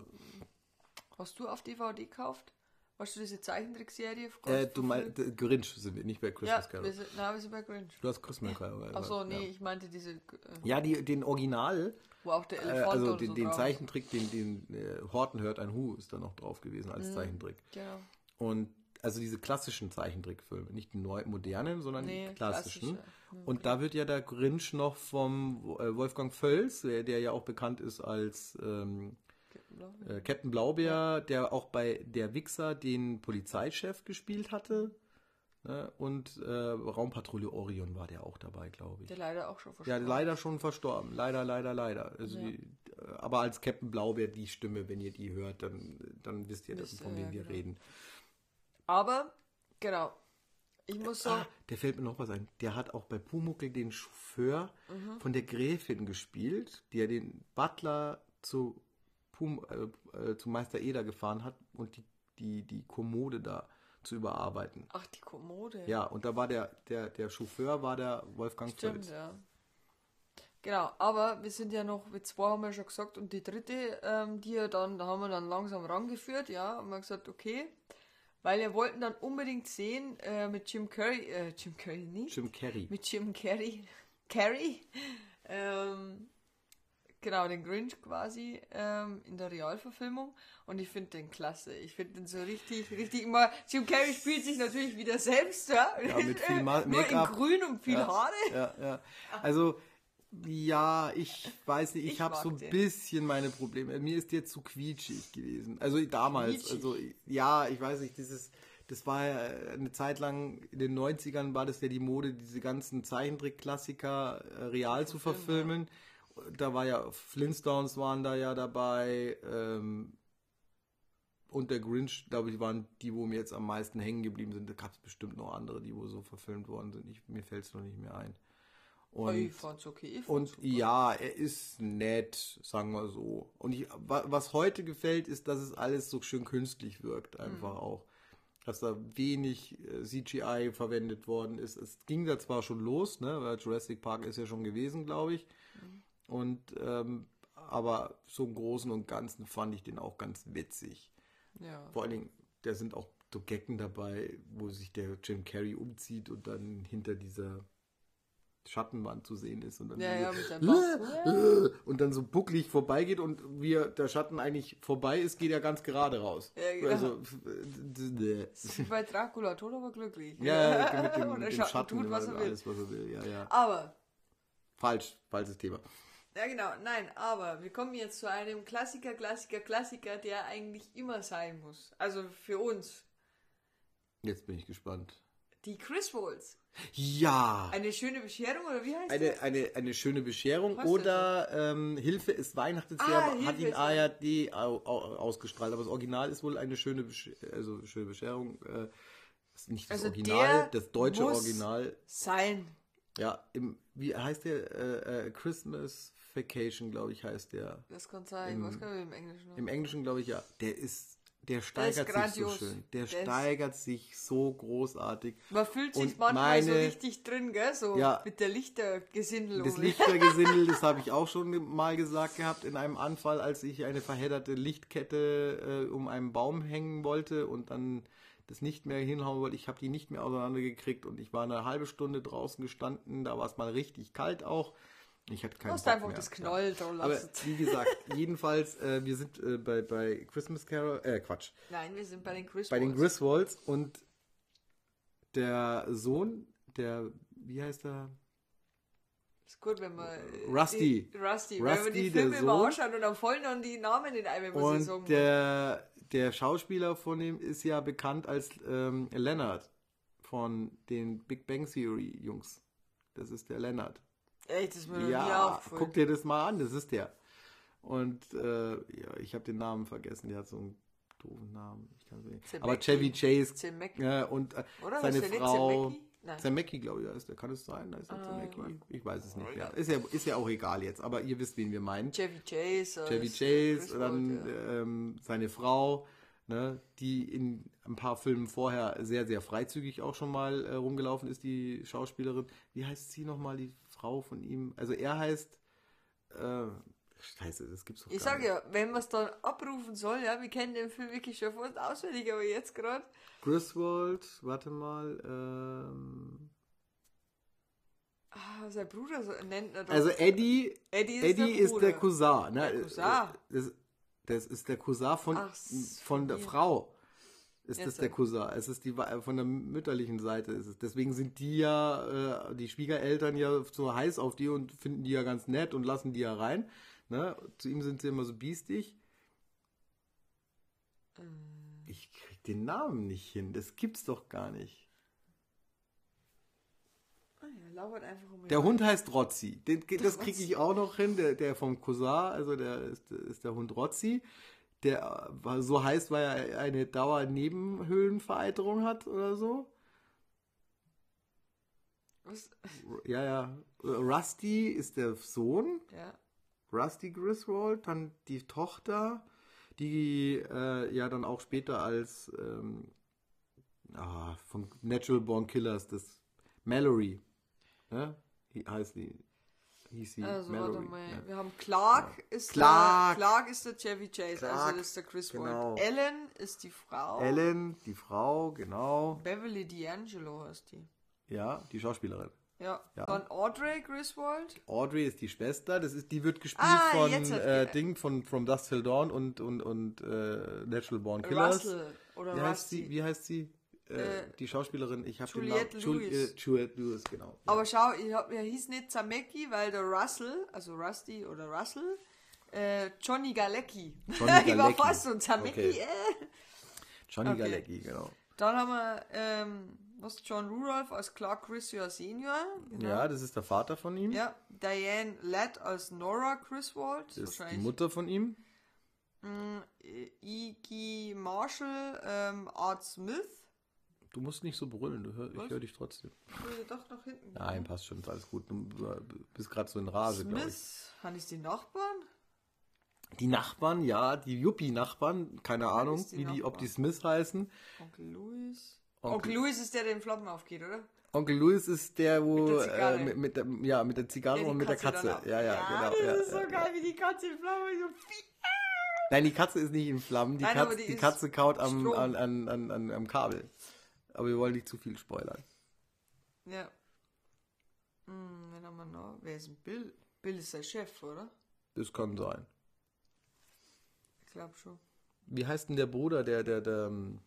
hast du auf D V D gekauft? Hast du diese Zeichentrickserie? Äh, du meinst, äh, Grinch sind wir, nicht bei Ja, Christmas wir Carol. sind, na, wir sind bei Grinch. Du hast Christmas Carol. Achso, nee, Ja, ich meinte diese, äh, ja die, den Original, wo auch der äh, Elefant also und den, so den drauf ist. Zeichentrick, den, den äh, Horten hört ein Hu, ist da noch drauf gewesen als Mhm. Zeichentrick. Genau. Und also diese klassischen Zeichentrickfilme, nicht die neu modernen, sondern Nee, die klassischen. klassische. Hm, Und da wird ja der Grinch noch vom äh, Wolfgang Völz, der, der ja auch bekannt ist als ähm, äh, Captain Blaubeer, der auch bei Der Wichser den Polizeichef gespielt hatte. Ne? Und äh, Raumpatrouille Orion war der auch dabei, glaube ich. Der leider auch schon Ja, verstorben. leider schon verstorben. Leider, leider, leider. Also Ja. die, äh, aber als Captain Blaubeer die Stimme, wenn ihr die hört, dann, dann wisst ihr, Wisst von ihr, wem ja, wir genau. reden. Aber, genau. Ich muss sagen, Ah, der fällt mir noch was ein. Der hat auch bei Pumuckl den Chauffeur Mhm. von der Gräfin gespielt, der den Butler zu, Pum, äh, äh, zu Meister Eder gefahren hat und die, die, die Kommode da zu überarbeiten. ach, die Kommode. Ja, und da war der, der, der Chauffeur war der Wolfgang Stimmt, Völz. ja. Genau, aber wir sind ja noch, mit zwei haben wir schon gesagt, und die dritte, ähm, die ja dann, da haben wir dann langsam rangeführt, ja, haben wir gesagt, okay, weil wir wollten dann unbedingt sehen, äh, mit Jim Carrey, äh, Jim Carrey nicht, Jim Carrey. mit Jim Carrey, Carrey, ähm, genau, den Grinch quasi, ähm, in der Realverfilmung, und ich finde den klasse, ich finde den so richtig, richtig immer, Jim Carrey spielt sich natürlich wieder selbst, ja, Ja, mit viel Ma- nur in Make-up. grün und viel Ja, Haare. Ja, ja. Also, ja, ich weiß nicht, ich, Ich habe mag so ein den. bisschen meine Probleme. Mir ist der zu quietschig gewesen. Also damals, Quietschig? also ja, ich weiß nicht, dieses, das war ja eine Zeit lang, in den neunzigern war das ja die Mode, diese ganzen Zeichentrick-Klassiker äh, real zu verfilmen. Da war ja, Flintstones waren da ja dabei, ähm, und der Grinch, glaube ich, waren die, wo mir jetzt am meisten hängen geblieben sind. Da gab es bestimmt noch andere, die wo so verfilmt worden sind. Ich, mir fällt es noch nicht mehr ein. Und, ich fand's okay. Ich und fand's super. ja, er ist nett, sagen wir so. Und ich, wa- was heute gefällt, ist, dass es alles so schön künstlich wirkt, einfach auch. Dass da wenig äh, C G I verwendet worden ist. Es ging da zwar schon los, ne, weil Jurassic Park ist ja schon gewesen, glaube ich. Und ähm, aber so im Großen und Ganzen fand ich den auch ganz witzig. Ja. Vor allen Dingen, da sind auch so Gecken dabei, wo sich der Jim Carrey umzieht und dann hinter dieser Schattenwand zu sehen ist und dann, Ja, diese- ja, mit seinem Bauch. und dann so bucklig vorbeigeht und wie er- der Schatten eigentlich vorbei ist, geht er ganz gerade raus. Ja, genau. Also, äh, Das ist wie bei Dracula, tot aber glücklich. ja, mit dem, Und der mit dem Schatten Schatten, tut, was er will. alles, was er will. Ja, ja. Aber, Falsch, falsches Thema. ja genau, nein, aber wir kommen jetzt zu einem Klassiker, Klassiker, Klassiker, der eigentlich immer sein muss. Also für uns. Jetzt bin ich gespannt. Die Griswolds. Ja. Eine schöne Bescherung, oder wie heißt Eine, das? eine, eine schöne Bescherung. Was Oder ähm, Hilfe ist Weihnachten, Ah, hat Hilfe ihn ist A R D au, au, ausgestrahlt. Aber das Original ist wohl eine schöne, Besch also schöne Bescherung. Äh, das ist nicht das Also Original, der das deutsche muss Original. Sein. Ja, im, wie heißt der? Äh, äh, Christmas Vacation, glaube ich, heißt der. Das kann sein. Im- Was kann ich im Englischen noch? Im Englischen, glaube ich, ja. Der ist, der steigert sich so grandios. schön. Der Der ist- steigert sich so großartig. Man fühlt sich Und manchmal so meine- richtig drin, gell? So Ja. mit der Lichtergesindel. Das um- Lichtergesindel, das habe ich auch schon mal gesagt gehabt in einem Anfall, als ich eine verhedderte Lichtkette äh, um einen Baum hängen wollte und dann das nicht mehr hinhauen wollte. Ich habe die nicht mehr auseinandergekriegt und ich war eine halbe Stunde draußen gestanden. Da war es mal richtig kalt auch. Ich hatte Du keinen musst Bock einfach mehr. das Knoll da Aber lassen. wie gesagt, jedenfalls, äh, wir sind äh, bei, bei Christmas Carol, äh, Quatsch, Nein, wir sind bei den Griswolds. bei den Griswolds und der Sohn, der, wie heißt er? Ist gut, wenn man... äh, Rusty. Die, Rusty. Wenn Rusty, man die der Filme immer Sohn. anschaut und dann fallen dann die Namen in einem, muss ich sagen. Und der, der Schauspieler von ihm ist ja bekannt als ähm, Leonard von den Big Bang Theory Jungs. Das ist der Leonard. Echt, das ist mir noch nie Ja, aufgefallen. guck dir das mal an, das ist der. Und äh, ja, ich habe den Namen vergessen, der hat so einen doofen Namen. Ich kann's nicht. Zemeckis. Aber Chevy Chase Zemeckis. ja, und äh, Oder? seine Ist der nicht Frau. Zemeckis? Nein. Zemecki, glaube ich, ist der. Kann es sein? Da ist der Ah, Zemecki. Mann. Ich weiß es nicht mehr. Ist ja, ist ja auch egal jetzt, aber ihr wisst, wen wir meinen. Chevy Chase. als Chevy Chase, Griswold, dann ja. ähm, seine Frau, ne, die in ein paar Filmen vorher sehr, sehr freizügig auch schon mal äh, rumgelaufen ist, die Schauspielerin. Wie heißt sie nochmal, die Frau von ihm? Also er heißt, äh, scheiße, das gibt's doch Ich gar sag nicht. ja, wenn man es dann abrufen soll, ja, wir kennen den Film wirklich schon fast auswendig, aber jetzt gerade. Griswold, warte mal, ähm, Ah, sein Bruder so, nennt er doch. also Eddie, Eddie ist Eddie der ist Bruder. der Cousin, ne? Der Cousin. Das, das ist der Cousin von, Ach, s- von der von ihr. Frau. Ist Jetzt das der so. Cousin? Es ist die wa- von der mütterlichen Seite ist es. Deswegen sind die ja, äh, die Schwiegereltern ja so heiß auf die und finden die ja ganz nett und lassen die ja rein. Ne? Zu ihm sind sie immer so biestig. Ähm. Ich krieg den Namen nicht hin. Das gibt's doch gar nicht. Ah ja, labert einfach um Der Hund heißt Rotzi. Den, das kriege Rotzi. ich auch noch hin. Der, der vom Cousin, also der ist, ist der Hund Rotzi. Der war so heißt, weil er eine Dauernebenhöhlenvereiterung hat oder so. Was? Ja, ja. Rusty ist der Sohn. Ja. Rusty Griswold. Dann die Tochter, die äh, ja dann auch später als ähm, ah, von Natural Born Killers, das Mallory. Ne? He- heißt die. Hieß sie Also, Mallory. warte mal. Ja. Wir haben Clark, ist Clark. der Clark ist der Chevy Chase, Clark, also das ist der Griswold. genau. Ellen ist die Frau. Ellen, die Frau, genau. Beverly D'Angelo heißt die. Ja, die Schauspielerin. Ja. Ja. Dann Audrey Griswold. Audrey ist die Schwester, das ist, die wird gespielt Ah, von jetzt hat- äh, Ding, von From Dusk Till Dawn und, und, und äh, Natural Born Killers. Russell oder Wie heißt sie? Rusty. Wie heißt sie? Äh, Äh, die Schauspielerin, ich habe den Juliette Namen. Jul- Lewis. äh, Juliette Lewis, genau. Ja. Aber schau, ich hab, er hieß nicht Zamecki, weil der Russell, also Rusty oder Russell, äh, Johnny Galecki. Johnny ich war Galecki. fast so ein Zamecki, Okay. äh. Johnny okay. Galecki, genau. Dann haben wir, ähm, was, John Rudolph als Clark Griswold Senior. Genau. Ja, das ist der Vater von ihm. Ja, Diane Ladd als Nora Griswold. Das ist die wahrscheinlich. Mutter von ihm. Mm, Iggy Marshall, ähm, Art Smith. Du musst nicht so brüllen, du hör, ich Was? höre dich trotzdem. Ich will doch nach hinten. Nein, passt schon, ist alles gut. Du bist gerade so in Rage, glaube ich. Smith, haben es die Nachbarn? Die Nachbarn, ja, die Yuppie-Nachbarn, keine Ahnung, ist die wie die, ob Nachbarn? die Smiths heißen. Onkel Louis. Onkel- Onkel Louis ist der, der den Floppen aufgeht, oder? Onkel Louis ist der, wo Mit der Zigarre. äh, mit, mit der, ja, mit der Zigarre Der die und mit der Katze Katze. dann ab- Ja, ja, genau. Das ja, ist so ja, geil, ja. wie die Katze in Flammen so viel. Nein, die Katze ist nicht in Flammen. Die, Nein, aber Katze, die die ist Katze kaut am, Strom. an, an, an, an, am Kabel. Aber wir wollen nicht zu viel spoilern. Ja. Hm, wen haben wir noch? Wer ist denn Bill? Bill ist der Chef, oder? Das kann sein. Ich glaube schon. Wie heißt denn der Bruder, der, der, der, ähm,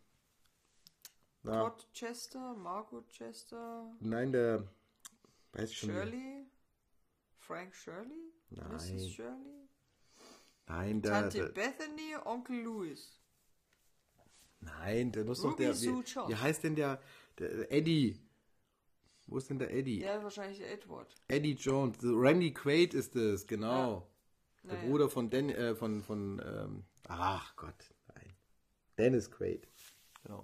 na, Todd Chester, Margot Chester, nein, der, weiß ich schon wieder. Shirley, Frank Shirley, Nein. Missus Shirley, Nein, der, Tante der, Bethany, Onkel Louis. nein, der muss doch Ruby der, Sue wie, Jones. wie heißt denn der, der Eddie, Wo ist denn der Eddie? Ja, wahrscheinlich der Edward. Eddie Jones. Randy Quaid ist es, genau. Ja. Der Naja. Bruder von, Den, äh, von, von ähm, ach Gott, nein. Dennis Quaid. Genau.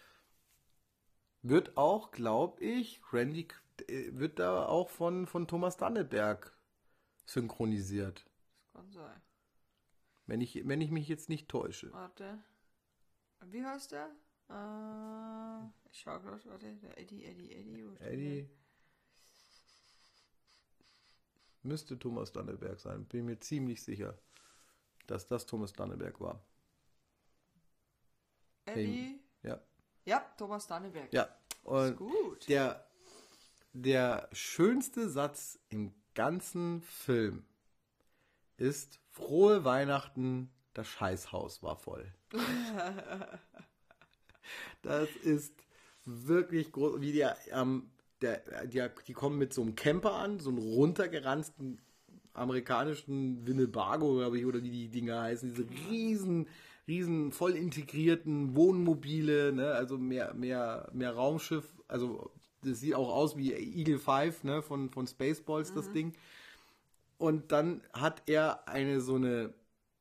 Wird auch, glaube ich, Randy äh, wird da auch von, von Thomas Danneberg synchronisiert. Das kann sein. Wenn ich, wenn ich mich jetzt nicht täusche. Warte. Wie heißt der? Äh, ich schau gerade, warte. Der Eddie, Eddie, Eddie. Wo steht Eddie. Müsste Thomas Danneberg sein. Bin mir ziemlich sicher, dass das Thomas Danneberg war. der? Eddie. Ja. Ja, Thomas Danneberg. Ja. Und Ist gut. der, der schönste Satz im ganzen Film ist: Frohe Weihnachten, das Scheißhaus war voll. Das ist wirklich groß. Wie der, ähm, der, die, die kommen mit so einem Camper an, so einem runtergeranzten amerikanischen Winnebago, glaube ich, oder wie die Dinger heißen, diese riesen, riesen voll integrierten Wohnmobile, ne, also mehr, mehr, mehr Raumschiff, also das sieht auch aus wie Eagle fünf, ne, von, von Spaceballs, mhm. das Ding. Und dann hat er eine so eine,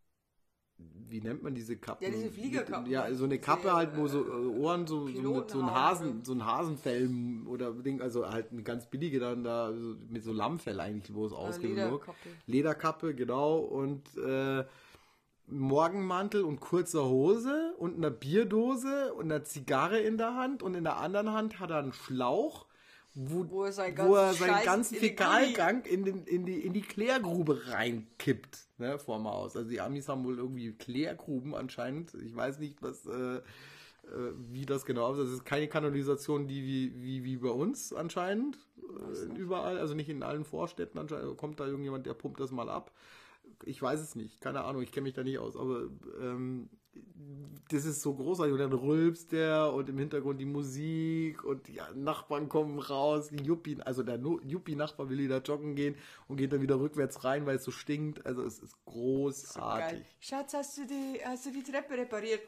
wie nennt man diese Kappen? Ja, diese Fliegerkappen. Ja, so eine Kappe diese, halt, wo so äh, Ohren so, so mit so ein Hasen, oder? so ein Hasenfell oder Ding, also halt eine ganz billige dann da so, mit so Lammfell eigentlich, wo es ausgeht. Lederkappe. Lederkappe, genau, und äh, Morgenmantel und kurzer Hose und einer Bierdose und einer Zigarre in der Hand und in der anderen Hand hat er einen Schlauch, wo, wo er, sein wo er seinen Scheiß ganzen in die Fäkalgang in, den, in, die, in die Klärgrube reinkippt, ne, vorm Haus. Also die Amis haben wohl irgendwie Klärgruben anscheinend. Ich weiß nicht, was, äh, äh, wie das genau ist. Das ist keine Kanalisation, die wie, wie, wie bei uns anscheinend. Äh, überall, also nicht in allen Vorstädten anscheinend. Kommt da irgendjemand, der pumpt das mal ab. Ich weiß es nicht, keine Ahnung, ich kenne mich da nicht aus, aber ähm, das ist so großartig und dann rülpst der und im Hintergrund die Musik und die Nachbarn kommen raus, die Yuppie, also der no- Yuppie-Nachbar will wieder joggen gehen und geht dann wieder rückwärts rein, weil es so stinkt, also es ist großartig. So Schatz, hast du, die, hast du die Treppe repariert?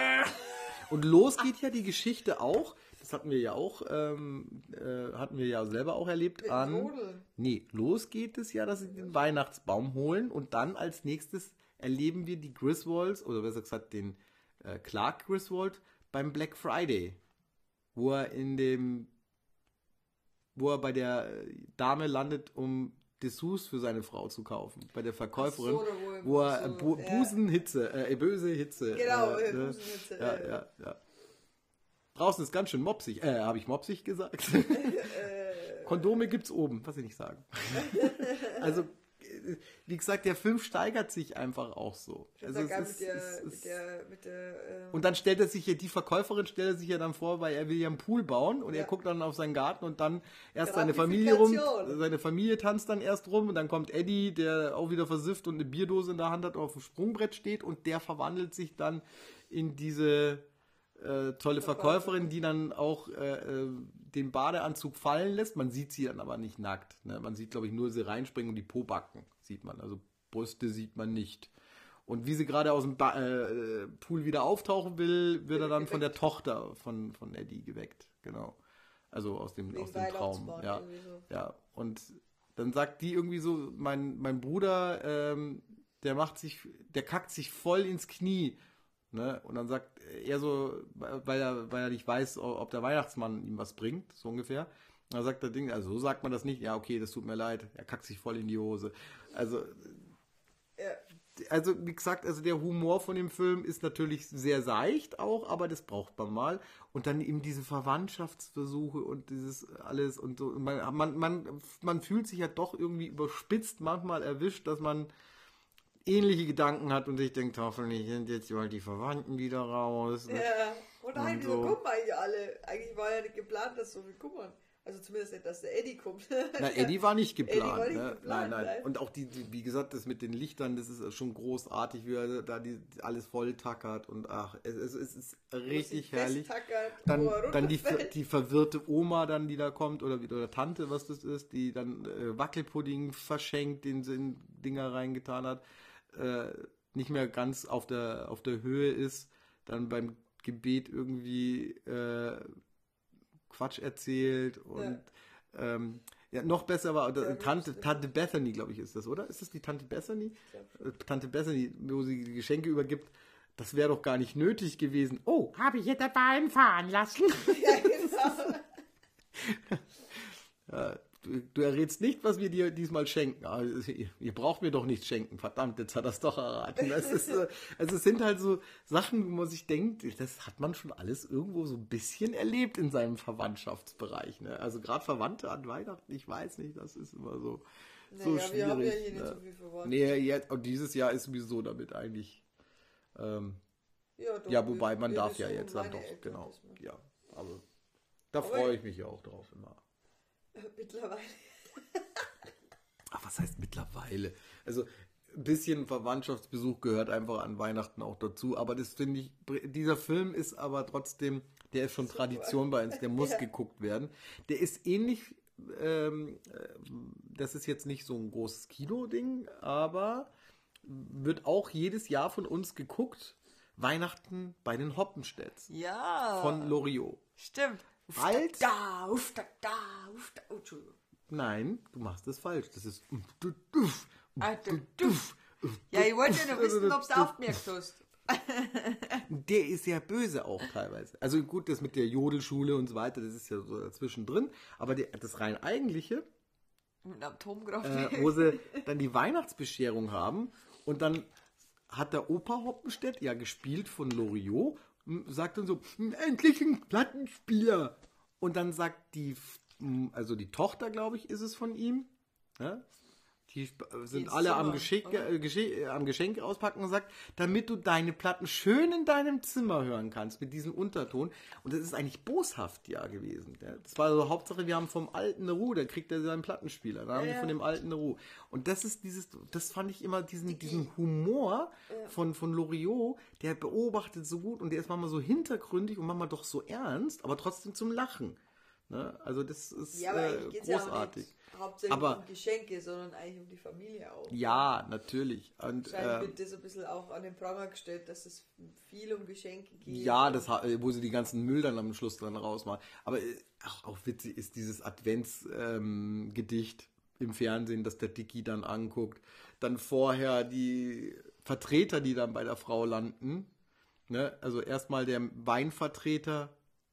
Und los geht ja die Geschichte auch, das hatten wir ja auch, ähm, äh, hatten wir ja selber auch erlebt Mit an... Rodeln. Nee, los geht es ja, dass sie den Weihnachtsbaum holen und dann als nächstes erleben wir die Griswolds, oder besser gesagt den äh, Clark Griswold beim Black Friday, wo er in dem, wo er bei der Dame landet, um Dessous für seine Frau zu kaufen, bei der Verkäuferin, Ach so, wo er- wo er so, Bu- ja. Busenhitze, äh, böse Hitze. Genau, äh, äh, ne? Busenhitze, Ja, äh. ja, ja. Draußen ist ganz schön mopsig. Äh, habe ich mopsig gesagt? Kondome gibt's oben, was ich nicht sagen. Also, äh, wie gesagt, der Film steigert sich einfach auch so. Also, Sogar es ist, mit der, es mit ist, der, mit der, ähm, und dann stellt er sich ja, die Verkäuferin stellt er sich ja dann vor, weil er will ja einen Pool bauen und Ja. er guckt dann auf seinen Garten und dann erst seine Familie rum, seine Familie tanzt dann erst rum und dann kommt Eddie, der auch wieder versifft und eine Bierdose in der Hand hat und auf dem Sprungbrett steht und der verwandelt sich dann in diese äh, tolle Verkäuferin, die dann auch äh, äh, den Badeanzug fallen lässt. Man sieht sie dann aber nicht nackt. Ne? Man sieht, glaube ich, nur sie reinspringen und die Pobacken sieht man. Also Brüste sieht man nicht. Und wie sie gerade aus dem ba- äh, Pool wieder auftauchen will, wird er dann von der Tochter von, von Eddie geweckt. Genau. Also aus dem, wegen aus dem Traum. Weihnachtsmann Ja. irgendwie so. Ja. Und dann sagt die irgendwie so, mein, mein Bruder, ähm, der macht sich, der kackt sich voll ins Knie. Ne? Und dann sagt er so, weil er, weil er nicht weiß, ob der Weihnachtsmann ihm was bringt, so ungefähr. Und dann sagt der Ding, also so sagt man das nicht. Ja, okay, das tut mir leid. Er kackt sich voll in die Hose. Also, Ja. also wie gesagt, also der Humor von dem Film ist natürlich sehr seicht auch, aber das braucht man mal. Und dann eben diese Verwandtschaftsversuche und dieses alles und so. Man, man, man, man fühlt sich ja doch irgendwie überspitzt manchmal erwischt, dass man ähnliche Gedanken hat und sich denkt, hoffentlich sind jetzt mal die Verwandten wieder raus. Ne? Ja. Und nein, Und wieso so. kommen eigentlich alle? Eigentlich war ja nicht geplant, dass so viel kommen. Also zumindest nicht, dass der Eddie kommt. Na, Eddie war nicht geplant. Eddie war nicht ne? geplant, nein, nein. nein. Und auch die, die, wie gesagt, das mit den Lichtern, das ist schon großartig, wie er da die, alles voll tackert und ach, es, es, es ist richtig herrlich. Dann, dann die, ver- die verwirrte Oma dann, die da kommt, oder, oder Tante, was das ist, die dann äh, Wackelpudding verschenkt, den sie in Dinger reingetan hat, äh, nicht mehr ganz auf der, auf der Höhe ist, dann beim Gebet irgendwie äh, Quatsch erzählt und Ja. Ähm, ja, noch besser war ja, Tante, Tante Bethany, glaube ich, ist das, oder? Ist das die Tante Bethany? Tante Bethany, wo sie die Geschenke übergibt. Das wäre doch gar nicht nötig gewesen. Oh, habe ich hier dabei fahren lassen? Ja, genau. Ja, du, du errätst nicht, was wir dir diesmal schenken. Also, ihr, ihr braucht mir doch nichts schenken. Verdammt, jetzt hat er es doch erraten. Das ist, also es sind halt so Sachen, wo man sich denkt, das hat man schon alles irgendwo so ein bisschen erlebt in seinem Verwandtschaftsbereich. Ne? Also gerade Verwandte an Weihnachten, ich weiß nicht, das ist immer so, naja, so schwierig. Wir haben ja hier nicht so viel Verwandte. Nee, jetzt, und dieses Jahr ist sowieso damit eigentlich... Ähm, ja, doch, ja, wobei man darf ja jetzt dann doch, Eltern, genau. Ja, aber da freue ich mich ja auch drauf immer. Mittlerweile. Ach, was heißt mittlerweile? Also ein bisschen Verwandtschaftsbesuch gehört einfach an Weihnachten auch dazu, aber das finde ich, dieser Film ist aber trotzdem, der ist schon Super. Tradition bei uns, der muss ja. geguckt werden. Der ist ähnlich, ähm, das ist jetzt nicht so ein großes Kino-Ding, aber wird auch jedes Jahr von uns geguckt. Weihnachten bei den Hoppenstedts. Ja. Von Loriot. Stimmt. Als, da, uff, da, da, uff, da, oh, Entschuldigung. Nein, du machst es falsch. Das ist... Ah, du, du. Ja, ich wollte ja nur wissen, ob du aufgemerkt hast. Der ist ja böse auch teilweise. Also gut, das mit der Jodelschule und so weiter, das ist ja so dazwischen drin. Aber der, das rein eigentliche... Mit einem Atomkraft. Äh, wo sie dann die Weihnachtsbescherung haben und dann hat der Opa Hoppenstedt, ja gespielt von Loriot, sagt dann so, endlich ein Plattenspieler. Und dann sagt die, also die Tochter, glaube ich, ist es von ihm, ja? Die sind die alle Zimmer, am, Geschick, äh, Geschick, äh, am Geschenk auspacken und sagt, damit du deine Platten schön in deinem Zimmer hören kannst, mit diesem Unterton. Und das ist eigentlich boshaft ja gewesen. Ja? Das war so Hauptsache, wir haben vom alten Neru, da kriegt er seinen Plattenspieler. Da haben ja, wir von dem alten Neru. Und das ist dieses, das fand ich immer diesen, diesen Humor ja. von, von Loriot, der beobachtet so gut und der ist manchmal so hintergründig und manchmal doch so ernst, aber trotzdem zum Lachen. Ne? Also das ist ja, aber äh, großartig. Ja hauptsächlich aber, um Geschenke, sondern eigentlich um die Familie auch. Ja, natürlich. Und, wahrscheinlich wird das ein bisschen auch an den Pranger gestellt, dass es viel um Geschenke geht. Ja, das, wo sie die ganzen Müll dann am Schluss dann rausmachen. Aber auch, auch witzig ist dieses Adventsgedicht ähm, im Fernsehen, das der Dicky dann anguckt. Dann vorher die Vertreter, die dann bei der Frau landen. Ne? Also erstmal der Weinvertreter.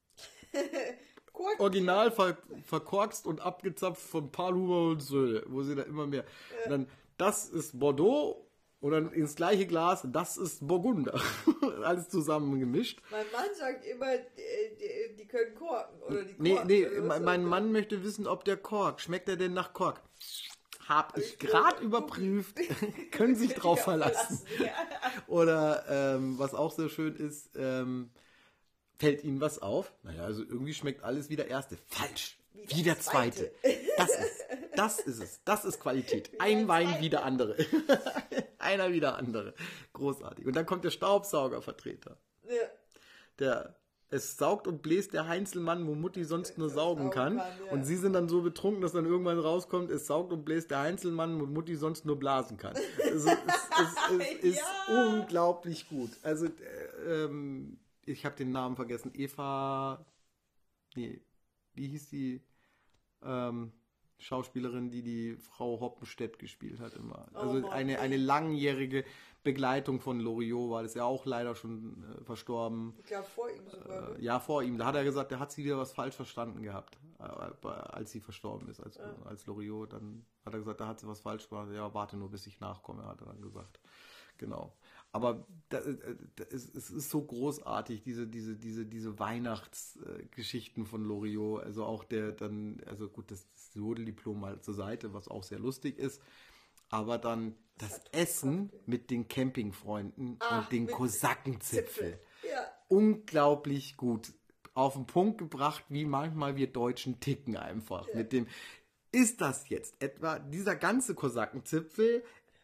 Original ver, verkorkst und abgezapft von Paarlhuber und Söhne, wo sie da immer mehr. Ja. Und dann, das ist Bordeaux und dann ins gleiche Glas, das ist Burgunder. Alles zusammen gemischt. Mein Mann sagt immer, die, die können korken. Oder die nee, nee, mein, mein Mann möchte wissen, ob der Kork, schmeckt er denn nach Kork? Hab ich, ich gerade überprüft. Können sich drauf verlassen. Ja. Oder ähm, was auch sehr schön ist, ähm, fällt Ihnen was auf? Naja, also irgendwie schmeckt alles wie der erste. Falsch. Wie, wie der zweite. zweite. Das ist, das ist es. Das ist Qualität. Wie Ein Wein zweite. Wie der andere. Einer wie der andere. Großartig. Und dann kommt der Staubsaugervertreter. Ja. Der, es saugt und bläst der Heinzelmann, wo Mutti sonst nur saugen kann. kann ja. Und sie sind dann so betrunken, dass dann irgendwann rauskommt, es saugt und bläst der Heinzelmann, wo Mutti sonst nur blasen kann. Also, es, es, es, es ist ja. unglaublich gut. Also, äh, ähm, ich habe den Namen vergessen. Eva, nee, wie hieß die ähm, Schauspielerin, die die Frau Hoppenstedt gespielt hat immer. Also oh, eine, eine langjährige Begleitung von Loriot war das ja auch leider schon äh, verstorben. Ich glaube vor ihm sogar. Äh, ja, vor ihm. Da hat er gesagt, da hat sie wieder was falsch verstanden gehabt, äh, als sie verstorben ist, als, ja. als Loriot. Dann hat er gesagt, da hat sie was falsch gemacht. Ja, warte nur, bis ich nachkomme, hat er dann gesagt. Genau. Aber das, das ist, es ist so großartig, diese, diese, diese, diese Weihnachtsgeschichten von Loriot. Also auch der dann, also gut, das, das Jodeldiplom mal zur Seite, was auch sehr lustig ist. Aber dann das, das Essen mit den Campingfreunden Ach, und den Kosakenzipfel. Ja. Unglaublich gut. Auf den Punkt gebracht, wie manchmal wir Deutschen ticken einfach. Ja. Mit dem, ist das jetzt etwa dieser ganze Kosakenzipfel?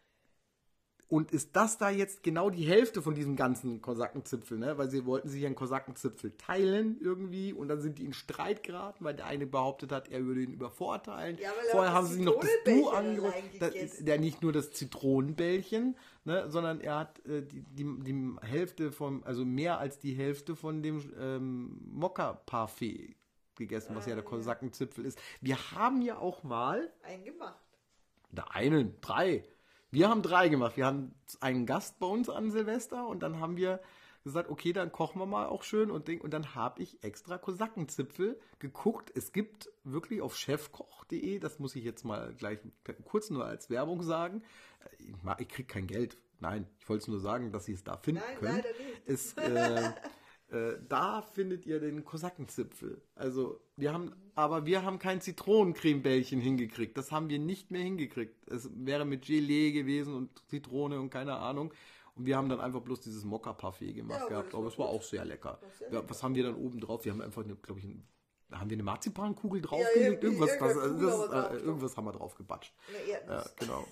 Und ist das da jetzt genau die Hälfte von diesem ganzen Kosakenzipfel, ne? Weil sie wollten sich einen Kosakenzipfel teilen irgendwie und dann sind die in Streit geraten, weil der eine behauptet hat, er würde ihn übervorteilen. Ja, Vorher haben sie noch das Du angehört, der nicht nur das Zitronenbällchen, ne? Sondern er hat äh, die, die, die Hälfte vom, also mehr als die Hälfte von dem ähm, Mokka-Parfait gegessen, was Ah, ja der ja. Kosakenzipfel ist. Wir haben ja auch mal, Eingemacht. da einen, drei. Wir haben drei gemacht. Wir haben einen Gast bei uns an Silvester und dann haben wir gesagt, okay, dann kochen wir mal auch schön und, Ding. Und dann habe ich extra Kosakenzipfel geguckt. Es gibt wirklich auf chefkoch punkt de, das muss ich jetzt mal gleich kurz nur als Werbung sagen. Ich, mag- ich kriege kein Geld. Nein, ich wollte es nur sagen, dass Sie es da finden Nein, können. leider nicht. Es, äh, äh, da findet ihr den Kosakenzipfel. Also wir haben, aber wir haben kein Zitronencremebällchen hingekriegt. Das haben wir nicht mehr hingekriegt. Es wäre mit Gelee gewesen und Zitrone und keine Ahnung. Und wir haben dann einfach bloß dieses Mokka-Parfait gemacht Ja, aber gehabt. das Aber war es war gut. auch sehr lecker. War sehr Ja, lecker. was haben wir dann oben drauf? Wir haben einfach, glaube ich, ein, haben wir eine Marzipankugel Ja, draufgelegt? irgendwie irgendwas, das, irgendeine das, Kugel haben wir äh, drauf irgendwas haben wir drauf gebatscht. Eine Ja, Erdnuss. genau.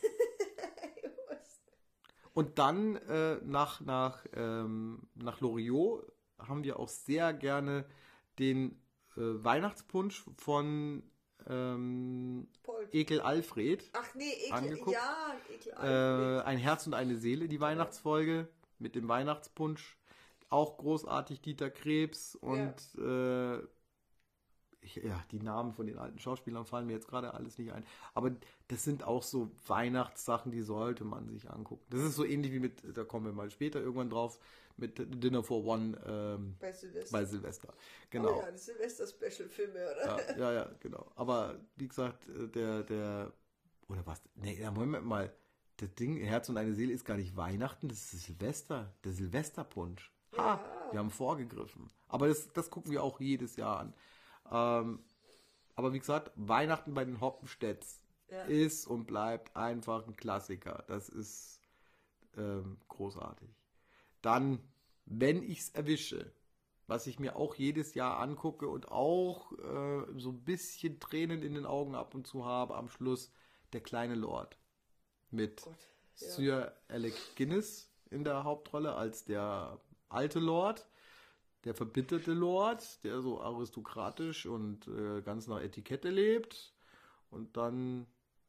Und dann äh, nach, nach, ähm, nach Loriot haben wir auch sehr gerne den äh, Weihnachtspunsch von ähm, Polt. Ekel Alfred. Ach nee, Ekel. angeguckt. Ja, Ekel. Äh, Alfred. ein Herz und eine Seele, die Weihnachtsfolge mit dem Weihnachtspunsch. Auch großartig, Dieter Krebs und äh, ich, ja, die Namen von den alten Schauspielern fallen mir jetzt gerade alles nicht ein. Aber das sind auch so Weihnachtssachen, die sollte man sich angucken. Das ist so ähnlich wie mit, da kommen wir mal später irgendwann drauf, mit Dinner for One ähm, Bei Silvester. bei Silvester. Genau. Oh ja, die Silvester-Special-Filme, oder? Ja, ja, ja, genau. Aber wie gesagt, äh, der, der, oder was? Nee, da Moment mal. Das Ding, Herz und eine Seele ist gar nicht Weihnachten, das ist Silvester. Der Silvesterpunsch. Ha, Ja. wir haben vorgegriffen. Aber das, das gucken wir auch jedes Jahr an. Ähm, aber wie gesagt, Weihnachten bei den Hoppenstedts Ja. ist und bleibt einfach ein Klassiker. Das ist ähm, großartig. Dann, wenn ich es erwische, was ich mir auch jedes Jahr angucke und auch äh, so ein bisschen Tränen in den Augen ab und zu habe am Schluss, der kleine Lord mit Gott, ja. Sir Alec Guinness in der Hauptrolle als der alte Lord, der verbitterte Lord, der so aristokratisch und äh, ganz nach Etikette lebt und dann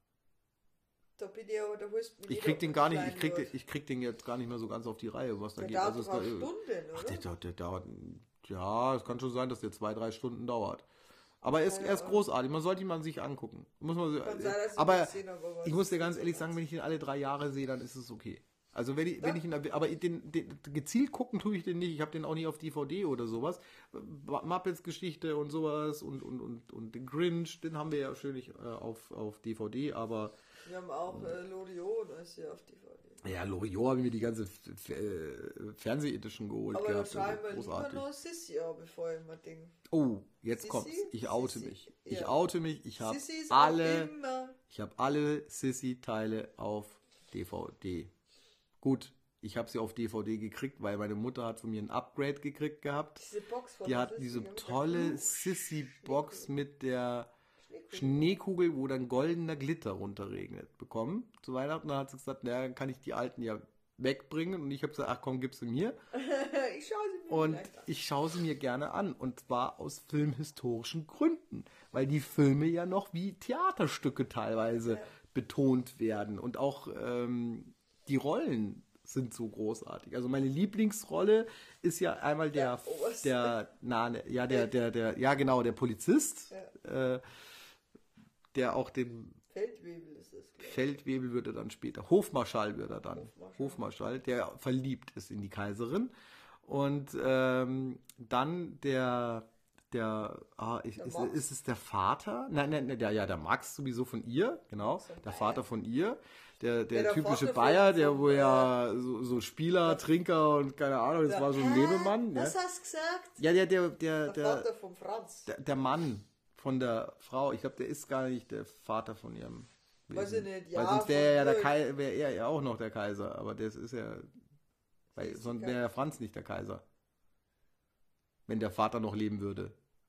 Da bin ich aber, da holst du mich ich nicht krieg auf den mit gar nicht, kleinen ich krieg, den, Lord. ich krieg den jetzt gar nicht mehr so ganz auf die Reihe, was da Der geht. dauert Also es doch auch da- Stunden, Ach, oder? der, der, der dauert, ja, es kann schon sein, dass der zwei, drei Stunden dauert. Aber er ist, Ja, er ist ja. großartig, man sollte ihn mal sich angucken. Muss man, Kann sein, dass ich aber das gesehen habe, aber ich es muss dir ist ganz nicht ehrlich so sagen, ganz. wenn ich ihn alle drei Jahre sehe, dann ist es okay. Also wenn ich, wenn Ja. ich ihn, aber den, den, gezielt gucken tue ich den nicht. Ich habe den auch nicht auf D V D oder sowas. Muppets Geschichte und sowas und, und, und, und den Grinch, den haben wir ja schön nicht, äh, auf, auf D V D, aber Wir haben auch äh, Loriot, da ist ja auf D V D. ja, Loriot habe ich mir die ganze F- äh, Fernseh-Edition geholt Aber da gehabt. schreiben wir Also lieber großartig. noch Sissy an, bevor ich mal Ding. Oh, jetzt Sissi? kommt's. Ich oute Sissi, mich. Ich ja. oute mich. Ich habe Sissy ist auch alle, immer. ich habe alle Sissy-Teile auf D V D. Gut, ich habe sie auf D V D gekriegt, weil meine Mutter hat von mir ein Upgrade gekriegt gehabt. Diese Box von Die der hat Sissy, diese mit der tolle Fluch- Sissy-Box mit der Schneekugel. Schneekugel, wo dann goldener Glitter runterregnet, bekommen zu Weihnachten. Da hat sie gesagt, naja, dann kann ich die alten ja wegbringen. Und ich habe gesagt, ach komm, gib sie mir. Ich schaue sie mir Und vielleicht an. ich schaue sie mir gerne an. Und zwar aus filmhistorischen Gründen. Weil die Filme ja noch wie Theaterstücke teilweise Ja. betont werden. Und auch ähm, die Rollen sind so großartig. Also meine Lieblingsrolle ist ja einmal der, Der Oberste. der, na, ne, ja, der, der, der, ja genau, der Polizist, äh, der auch den Feldwebel ist das, glaube ich. Feldwebel wird er dann später. Hofmarschall wird er dann. Hofmarschall. Hofmarschall, der verliebt ist in die Kaiserin. Und ähm, dann der, der, ah, ich, Der ist, Max. ist es der Vater? Nein, nein, nein, der, ja, der Max sowieso von ihr, genau. Max von Der Bayer. Vater von ihr. Der, der, Ja, der typische Vater von- Bayer, der von, wo äh, ja so, so Spieler, Trinker und keine Ahnung, das war so ein Hä? Lebemann. Ne? Was hast du gesagt? Ja, der, der, der, Der, der, Vater von Franz. der, der Mann von der Frau, ich glaube, der ist gar nicht der Vater von ihrem Weiß Wesen. ich nicht, Weil ja, sonst wäre er ja von der Ulf. Kai, wäre er ja auch noch der Kaiser, aber das ist ja, weil ist sonst die wäre ja Franz nicht der Kaiser. Wenn der Vater noch leben würde.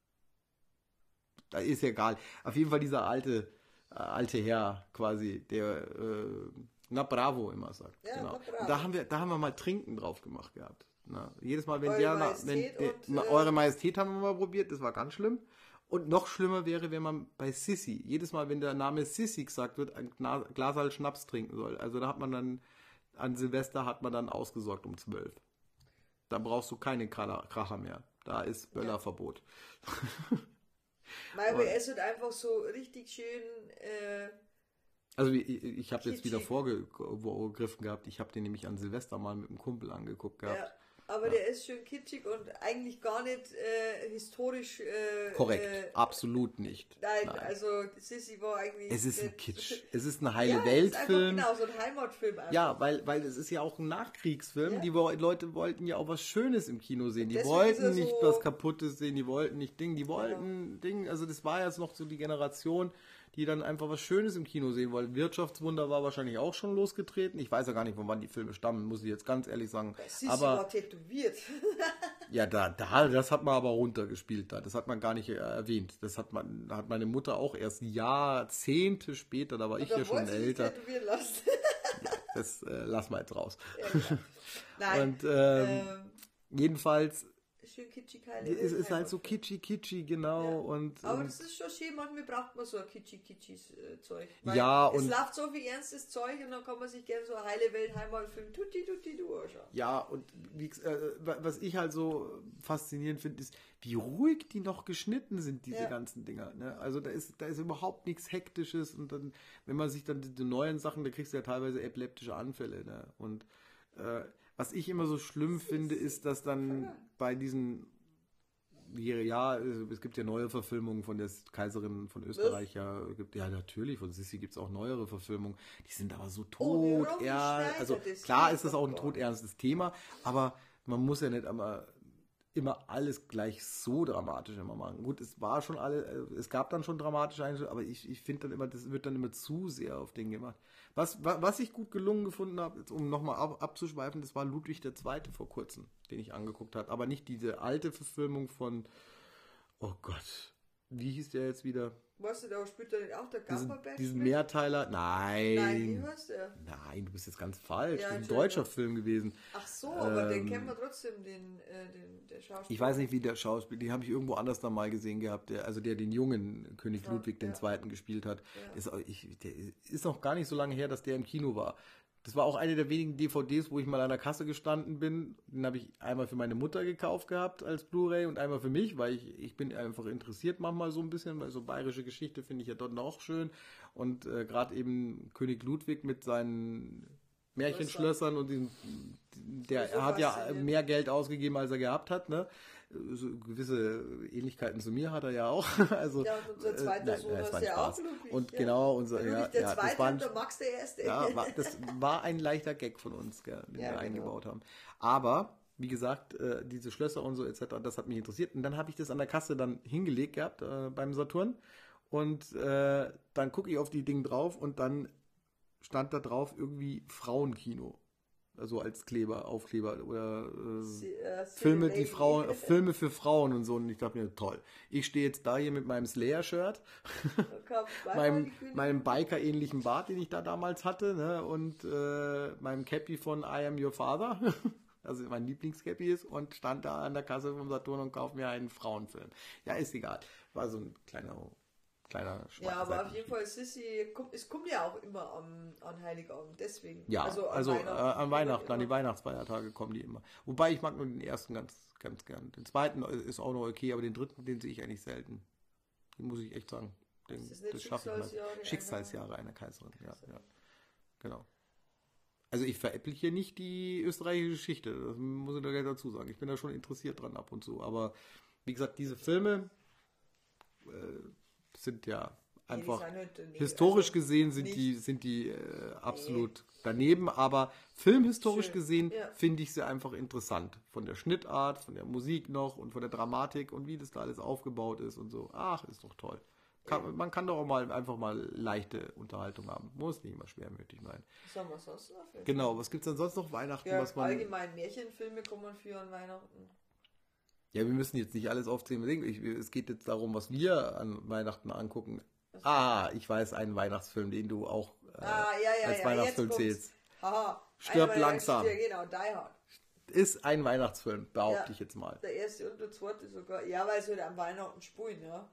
Da ist ja egal. Auf jeden Fall dieser alte, äh, alte Herr quasi, der äh, na bravo immer sagt. Ja, genau. na bravo. Und da haben wir, da haben wir mal Trinken drauf gemacht gehabt. Na, jedes Mal, wenn Eure der, na, wenn Majestät der, und, na, äh, Eure Majestät haben wir mal probiert, das war ganz schlimm. Und noch schlimmer wäre, wenn man bei Sissi, jedes Mal, wenn der Name Sissi gesagt wird, ein Gna- Glas Schnaps trinken soll. Also da hat man dann, an Silvester hat man dann ausgesorgt um zwölf. Da brauchst du keine Kracher Kracher mehr. Da ist Böllerverbot. Weil aber er ist halt einfach so richtig schön. Äh, also ich, ich habe jetzt wieder kitschig. vorgegriffen gehabt. Ich habe den nämlich an Silvester mal mit einem Kumpel angeguckt gehabt. Ja, aber Ja. der ist schön kitschig und eigentlich gar nicht äh, historisch. Äh, Korrekt, Äh, absolut nicht. nein, Nein. also Sissy war eigentlich. Es ist ein nicht- Kitsch. Es ist ein Ja, heile es ist einfach Weltfilm. genau so ein Heimatfilm. Einfach. Ja, weil, weil es ist ja auch ein Nachkriegsfilm. Ja. Die wo- Leute wollten ja auch was Schönes im Kino sehen. Die Deswegen wollten ist er nicht so- was Kaputtes sehen, die wollten nicht Ding, die wollten Ding. Also das war jetzt noch so die Generation, die dann einfach was Schönes im Kino sehen wollte. Wirtschaftswunder war wahrscheinlich auch schon losgetreten. Ich weiß ja gar nicht, von wann die Filme stammen, muss ich jetzt ganz ehrlich sagen. Sissy Aber war tätowiert. ja, da, da, das hat man aber runtergespielt da. Das hat man gar nicht äh, erwähnt. Das hat man, hat meine Mutter auch erst Jahrzehnte später, da war ich Da ja schon wollte sie sich älter. tätowieren lassen. Das äh, lassen wir jetzt raus. Ja, genau. Nein. Und ähm, ähm, jedenfalls, schön kitschig heile es ist halt so Heimatfilm. kitschy kitschy, genau. Ja. Und, Aber und das ist schon schön, manchmal braucht man so ein kitschig kitschis äh, Zeug. Weil Ja, es und- läuft so viel ernstes Zeug und dann kann man sich gerne so eine heile Welt Heimatfilm tutti tutti du anschauen. ja, und wie, äh, was ich halt so faszinierend finde, ist, wie ruhig die noch geschnitten sind, diese Ja. ganzen Dinger. Ne? Also da ist, da ist überhaupt nichts Hektisches und dann, wenn man sich dann die, die neuen Sachen, da kriegst du ja teilweise epileptische Anfälle. Ne? Und äh, was ich immer so schlimm finde, ist, dass dann bei diesen ja, es gibt ja neue Verfilmungen von der Kaiserin von Österreich, ja, gibt, ja natürlich, von Sissi gibt es auch neuere Verfilmungen, die sind aber so Oh, wie tot, Romy ja, Schneider, also das klar geht ist das doch auch ein gar todernstes Thema, aber man muss ja nicht immer, immer alles gleich so dramatisch immer machen. Gut, es war schon alle, äh, es gab dann schon dramatische Einstellungen, aber ich, ich finde dann immer, das wird dann immer zu sehr auf den gemacht. Was, wa- was ich gut gelungen gefunden habe, jetzt, um nochmal ab, abzuschweifen, das war Ludwig der Zweite vor kurzem, den ich angeguckt habe, aber nicht diese alte Verfilmung von, oh Gott, wie hieß der jetzt wieder? Weißt du, da spielt da nicht auch der Diesen, Gafferback? diesen mit? Mehrteiler? Nein. Nein, wie heißt der? Nein, du bist jetzt ganz falsch. Ja, das ist ein Entschuldigung. deutscher Film gewesen. Ach so, aber den Ähm, kennen wir trotzdem, den, äh, den der Schauspieler. Ich weiß nicht, wie der Schauspieler, den habe ich irgendwo anders dann mal gesehen gehabt, der, also der den jungen König Ja, Ludwig den ja. Zweiten gespielt hat. Ja. Ist, auch- ich, der ist noch gar nicht so lange her, dass der im Kino war. Das war auch eine der wenigen D V Ds, wo ich mal an der Kasse gestanden bin. Den habe ich einmal für meine Mutter gekauft gehabt als Blu-ray und einmal für mich, weil ich, ich bin einfach interessiert manchmal so ein bisschen, weil so bayerische Geschichte finde ich ja dort noch schön. Und äh, gerade eben König Ludwig mit seinen Märchenschlössern und diesem, der So er hat ja faszinierend. mehr Geld ausgegeben, als er gehabt hat, ne? So gewisse Ähnlichkeiten zu mir hat er ja auch. Also, Ja, und unser äh, zweiter nein, Sohn das ist war ein ja Spaß. auch Ludwig. Und ja. genau, unser, Ludwig ja, der ja, Zweite das war und ein, der Max der Erste. ja, war, das war ein leichter Gag von uns, gell, den Ja, wir genau. eingebaut haben. Aber, wie gesagt, äh, diese Schlösser und so et cetera, das hat mich interessiert. Und dann habe ich das an der Kasse dann hingelegt gehabt äh, beim Saturn. Und äh, dann gucke ich auf die Dinge drauf und dann stand da drauf irgendwie Frauenkino. Also als Kleber, Aufkleber oder äh, Sie- äh, Silly Filme, die Lady. Frauen, Filme für Frauen und so. Und ich dachte mir, toll. Ich stehe jetzt da hier mit meinem Slayer-Shirt, Kam zweimal meinem, die Königin. meinem Biker-ähnlichen Bart, den ich da damals hatte, ne? Und äh, meinem Cappy von I Am Your Father, also mein Lieblingscappy ist, und stand da an der Kasse vom Saturn und kauf mir einen Frauenfilm. Ja, ist egal. War so ein kleiner, kleiner Ja, aber auf Seitenhieb. jeden Fall, Sissi, kommt, es kommt ja auch immer am, an Heiligabend, deswegen. Ja, also, an also Weihnachten. äh, an Weihnachten, an die Immer. Weihnachtsfeiertage kommen die immer. Wobei ich mag nur den ersten ganz, ganz gern. Den zweiten ist auch noch okay, aber den dritten, den sehe ich eigentlich selten. Den muss ich echt sagen. Den, Ist das nicht das schaffe ich mal. Schicksalsjahre einer- Schicksalsjahre einer Kaiserin, ja, ja. Genau. Also ich veräpple hier nicht die österreichische Geschichte, das muss ich da gleich dazu sagen. Ich bin da schon interessiert dran ab und zu. Aber wie gesagt, diese Filme äh, sind ja Nee, die einfach sind halt, nee, historisch also gesehen sind nicht- die, sind die äh, absolut daneben, aber filmhistorisch Schön, gesehen ja. finde ich sie einfach interessant. Von der Schnittart, von der Musik noch und von der Dramatik und wie das da alles aufgebaut ist und so. Ach, ist doch toll. Kann, man kann doch auch mal einfach mal leichte Unterhaltung haben. Muss nicht immer schwermütig sein. Was haben wir sonst noch? für- Genau, was gibt es denn sonst noch Weihnachten, Ja, was man. allgemein Märchenfilme kommen für an Weihnachten. Ja, wir müssen jetzt nicht alles aufzählen. Ich, es geht jetzt darum, was wir an Weihnachten angucken. Ah, ich weiß einen Weihnachtsfilm, den du auch äh, Ah, ja, ja, als ja, Weihnachtsfilm jetzt kommt's. zählst. Haha. Stirb Einer, langsam. Ja, genau, Die Hard. Ist ein Weihnachtsfilm, behaupte Ja. ich jetzt mal. Der erste und der zweite sogar. Ja, weil sie halt am Weihnachten spielen, ja.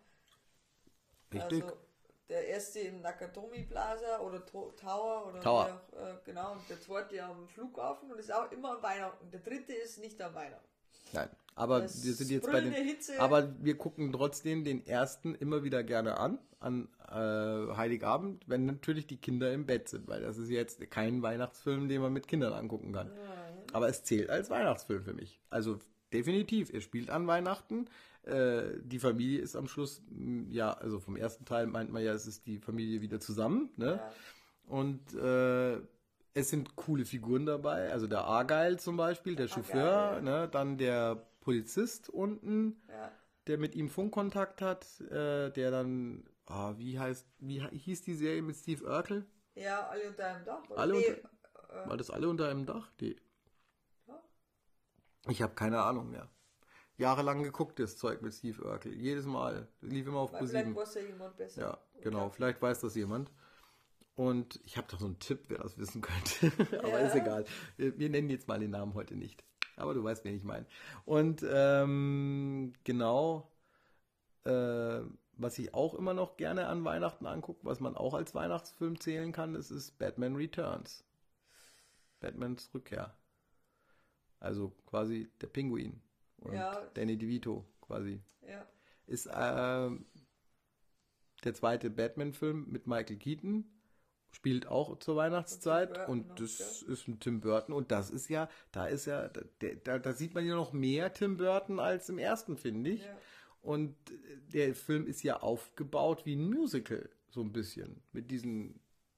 Richtig? Also, der erste im Nakatomi Plaza oder to Tower oder Tower. wie auch, äh, genau, und der zweite am Flughafen und ist auch immer am Weihnachten. Der dritte ist nicht am Weihnachten. Nein. Aber Das wir sind jetzt bei den. brüllende Hitze. Aber wir gucken trotzdem den ersten immer wieder gerne an, an äh, Heiligabend, wenn natürlich die Kinder im Bett sind, weil das ist jetzt kein Weihnachtsfilm, den man mit Kindern angucken kann. Nein. Aber es zählt als Weihnachtsfilm für mich. Also definitiv, er spielt an Weihnachten. Äh, die Familie ist am Schluss, m, ja, also vom ersten Teil meint man ja, es ist die Familie wieder zusammen, ne? Ja. Und äh, es sind coole Figuren dabei, also der Argyle zum Beispiel, der Chauffeur, Argyle, ja. ne? Dann der Polizist unten, Ja. der mit ihm Funkkontakt hat, äh, der dann, ah, wie heißt, wie hi- hieß die Serie mit Steve Urkel? ja, alle unter einem Dach. Oder? Alle nee, unter- War das alle unter einem Dach? Die. Ja. Ich habe keine Ahnung mehr. Jahrelang geguckt, das Zeug mit Steve Urkel. Jedes Mal. Lief immer auf weil Pro vielleicht sieben. weiß ja jemand besser. Ja, genau. Ja. Vielleicht weiß das jemand. Und ich habe doch so einen Tipp, wer das wissen könnte. Aber Ja. ist egal. Wir, wir nennen jetzt mal den Namen heute nicht. Aber du weißt, wen ich meine. Und ähm, genau, äh, was ich auch immer noch gerne an Weihnachten angucke, was man auch als Weihnachtsfilm zählen kann, das ist Batman Returns. Batmans Rückkehr. Also quasi der Pinguin. Und Ja. Danny DeVito quasi. Ja. Ist ähm, der zweite Batman-Film mit Michael Keaton. Spielt auch zur Weihnachtszeit Und Tim und Burton das ist ein Tim Burton und das ist ja, da ist ja, da, da, da sieht man ja noch mehr Tim Burton als im ersten, finde ich. Ja. Und der Film ist ja aufgebaut wie ein Musical, so ein bisschen. Mit diesen,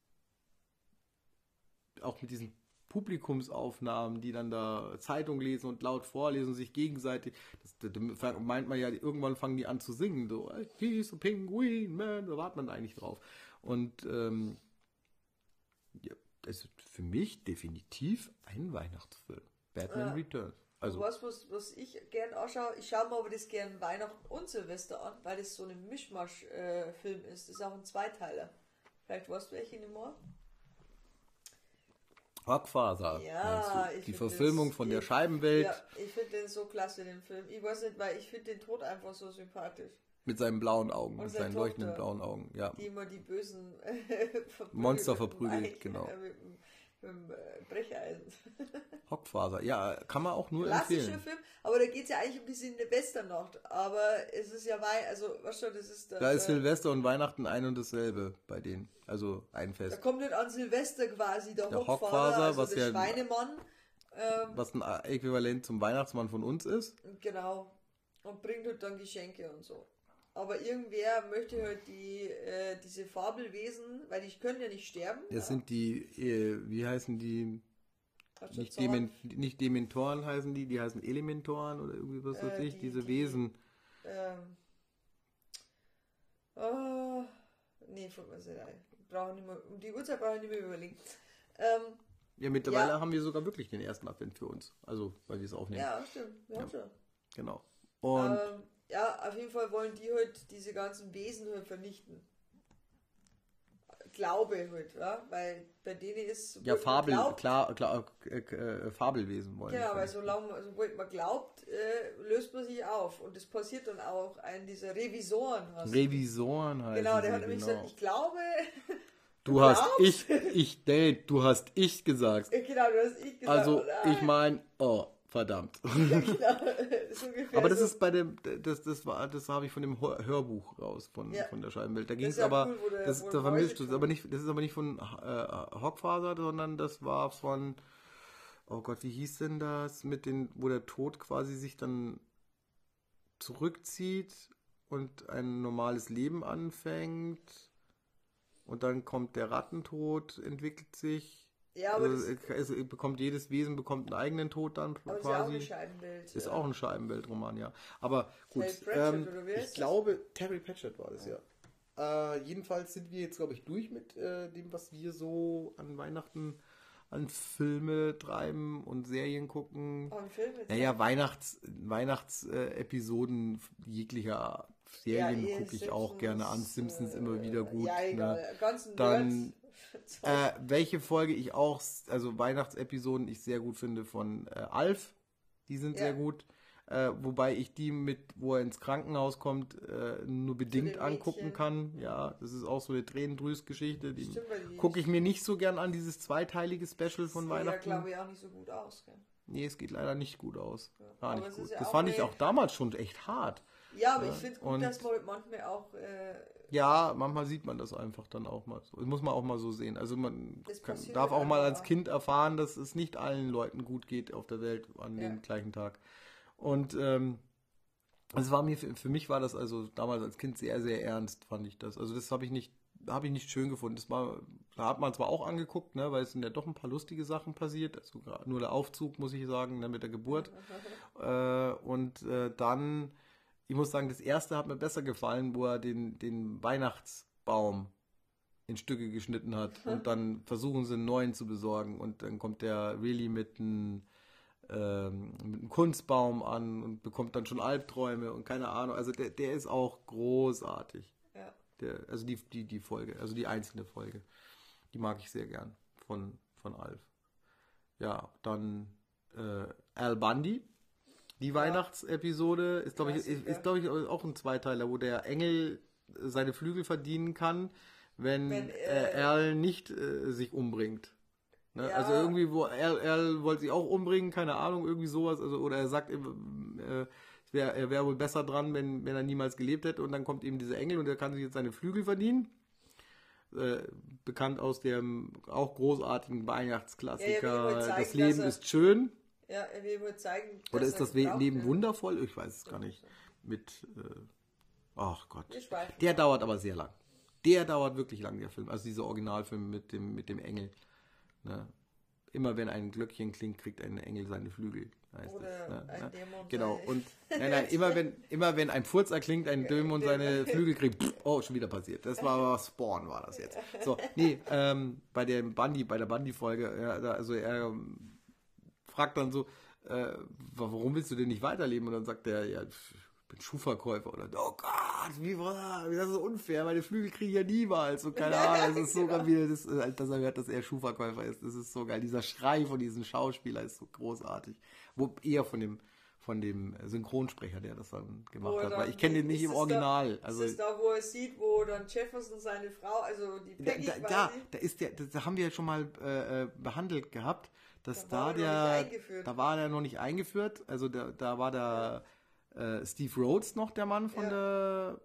auch mit diesen Publikumsaufnahmen, die dann da Zeitung lesen und laut vorlesen, sich gegenseitig, das, das meint man ja, irgendwann fangen die an zu singen, so, he's a penguin, man, da wartet man eigentlich drauf. Und ähm, ja, das ist für mich definitiv ein Weihnachtsfilm. Batman Ja. Returns. Also, was, was, was ich gern anschaue, ich schaue mir aber das gern Weihnachten und Silvester an, weil das so ein Mischmasch-Film ist. Das ist auch ein Zweiteiler. Vielleicht weißt du welchen nicht mehr? Rockfaser. Ja, meinst du? ich Die find Verfilmung das- von der ich- Scheibenwelt Ja, ich finde den so klasse, den Film. Ich weiß nicht, weil ich finde den Tod einfach so sympathisch. mit seinen blauen Augen, Und mit seine seinen leuchtenden Tochter. blauen Augen. Ja. Die immer die bösen äh, verprügelt Monster mit dem verprügelt, Eich- genau. äh, mit, dem- mit dem äh, Brecheisen. Rockfaser. Ja, kann man auch nur Klassischer empfehlen. Film, aber da geht es ja eigentlich um die Silvesternacht. Aber es ist ja Wei, also was schon, das ist der, Da ist der, Silvester und Weihnachten ein und dasselbe bei denen. Also ein da Fest. kommt nicht an Silvester quasi der, Der Hockfaser, Hockfaser, also was der ja- Schweinemann. Ähm, Was ein Äquivalent zum Weihnachtsmann von uns ist. Genau. Und bringt halt dann Geschenke und so. Aber irgendwer möchte halt die, äh, diese Fabelwesen, weil die können ja nicht sterben. Das ja. sind die, äh, wie heißen die? Hast du Nicht, Zorn? Demen, nicht Dementoren heißen die, die heißen Elementoren oder irgendwie was weiß Äh, ich. die- Diese die- Wesen. Ähm. Oh, nee, fällt mir nicht ein. Brauche nicht mehr, um die Uhrzeit brauche ich nicht mehr überlegen. Ähm, Ja, mittlerweile Ja. haben wir sogar wirklich den ersten Advent für uns. Also, weil wir es aufnehmen. ja, stimmt. Ja, Ja. schon. Genau. Und Ähm, ja, auf jeden Fall wollen die halt diese ganzen Wesen halt vernichten. Glaube halt, ja, weil bei denen ist. ja, sobald man Fabel, glaubt- klar, klar, äh, äh, Fabelwesen wollen. Genau, wir weil vernichten. solange sobald man glaubt, äh, löst man sich auf. Und das passiert dann auch einen dieser Revisoren. hast du. Revisoren heißen Genau, der sie, hat nämlich genau. gesagt, ich glaube. Du hast glaubst? ich, ich, nee, du hast ich gesagt. Genau, du hast ich gesagt. Also, und, ah, ich meine, oh, verdammt. genau, das ist ungefähr Aber das so. ist bei dem, das, das war, das habe ich von dem Hör- Hörbuch raus, von, Ja. von der Scheibenwelt. Da ging ist es ja aber, cool, wo der- das, wo da ein vermischt, das Mäuseton- ist aber nicht, das ist aber nicht von äh, Hockfaser, sondern das war von, oh Gott, wie hieß denn das, mit den, wo der Tod quasi sich dann zurückzieht und ein normales Leben anfängt und dann kommt der Rattentod, entwickelt sich. Ja, aber also, das, es bekommt jedes Wesen bekommt einen eigenen Tod dann aber das ist ja auch quasi. eine Scheibenwelt. Ist ja. auch ein Scheibenweltroman, ja. Aber gut, Terry Pratchett, ähm, oder wie heißt ich das? glaube, Terry Pratchett war das, ja. Äh, jedenfalls sind wir jetzt, glaube ich, durch mit äh, dem, was wir so an Weihnachten an Filme treiben und Serien gucken. Oh, ein Film jetzt. Naja, Weihnachts, Weihnachtsepisoden jeglicher Art. Serien eh, gucke ich auch gerne an. Simpsons äh, immer wieder gut. Ja, egal. Ne? Ganzen Dann, Nerds. Äh, welche Folge ich auch, also Weihnachtsepisoden ich sehr gut finde von äh, Alf, die sind Ja. sehr gut. Äh, wobei ich die mit, wo er ins Krankenhaus kommt, äh, nur bedingt dem angucken Mädchen. kann. Ja, das ist auch so eine Tränendrüs-Geschichte. Die Stimmt, weil die gucke ich mir nicht so gern an, dieses zweiteilige Special von sieht ja, Weihnachten. glaube ich, auch nicht so gut aus. Gell? Nee, es geht leider nicht gut aus. Ja. Gar Aber nicht es gut. ist ja Das auch fand ich eine- auch damals schon echt hart. Ja, aber Ja, ich finde es gut, und- dass man manchmal auch äh, Ja, manchmal sieht man das einfach dann auch mal so. Das muss man auch mal so sehen. Also man Das kann, passiert darf auch mal einfach als auch. Kind erfahren, dass es nicht allen Leuten gut geht auf der Welt an Ja. dem gleichen Tag. Und ähm, es war mir, für mich war das also damals als Kind sehr, sehr ernst, fand ich das. Also das habe ich nicht, habe ich nicht schön gefunden. Das war, da hat man zwar auch angeguckt, ne, weil es sind ja doch ein paar lustige Sachen passiert. Also gerade nur der Aufzug, muss ich sagen, ne, mit der Geburt. Äh, und äh, dann, ich muss sagen, das erste hat mir besser gefallen, wo er den, den Weihnachtsbaum in Stücke geschnitten hat und dann versuchen sie einen neuen zu besorgen und dann kommt der Really mit einem ähm, mit einem Kunstbaum an und bekommt dann schon Albträume und keine Ahnung. Also der, der ist auch großartig. ja. Der, also die, die, die Folge, also die einzelne Folge. Die mag ich sehr gern von, von Alf. Ja, dann äh, Al Bundy. Die Ja. Weihnachtepisode ist, glaube ich, ist, Klassiker. ist, glaub ich, auch ein Zweiteiler, wo der Engel seine Flügel verdienen kann, wenn, Wenn, äh, äh, Al nicht äh, sich umbringt. Ne? Ja. Also irgendwie, wo Al, Al wollte sich auch umbringen, keine Ahnung, irgendwie sowas. Also, oder er sagt, äh, äh, wär, er wäre wohl besser dran, wenn, wenn er niemals gelebt hätte. Und dann kommt eben dieser Engel und der kann sich jetzt seine Flügel verdienen. Äh, bekannt aus dem auch großartigen Weihnachtsklassiker. Ja, ja, will wohl zeigen, Das Leben dass er- ist schön. Ja, er will wohl zeigen, Oder dass ist er das We- gebraucht Leben wird. wundervoll? Ich weiß es gar nicht. Mit, äh, ach Gott. Wir schweifen. Der dauert aber sehr lang. Der dauert wirklich lang, der Film. Also dieser Originalfilm mit dem, mit dem Engel. Ne? Immer wenn ein Glöckchen klingt, kriegt ein Engel seine Flügel. Heißt Oder es, ne? ein Ne? Dämon Genau. seine- Und nein, nein, immer wenn, immer wenn ein Furz erklingt, ein Dämon seine Flügel kriegt. Pff, oh, schon wieder passiert. Das war aber Spawn, war das jetzt. So, nee, ähm, bei dem Bundy, bei der Bundy-Folge, ja, da, also er ähm, fragt dann so, äh, warum willst du denn nicht weiterleben? Und dann sagt er, ja, ich bin Schuhverkäufer. Oder, oh Gott, wie war das? Ist so unfair, meine Flügel kriege ich ja niemals. Und keine Ahnung, das ist so geil, wie das, äh, dass er hört, dass er Schuhverkäufer ist. Das ist so geil. Dieser Schrei von diesem Schauspieler ist so großartig. Wo eher von dem, von dem Synchronsprecher, der das dann gemacht Wo er hat. dann- Weil ich kenne den nicht ist im es Original. Da, Also, ist es da, wo er sieht, wo dann Jefferson seine Frau, also die da, Peggy da, quasi, da, da ist der, das haben wir ja schon mal äh, äh, behandelt gehabt, dass Da war da, er noch der, nicht eingeführt. da war der noch nicht eingeführt, also da, da war der äh, Steve Rhodes noch der Mann von Ja. der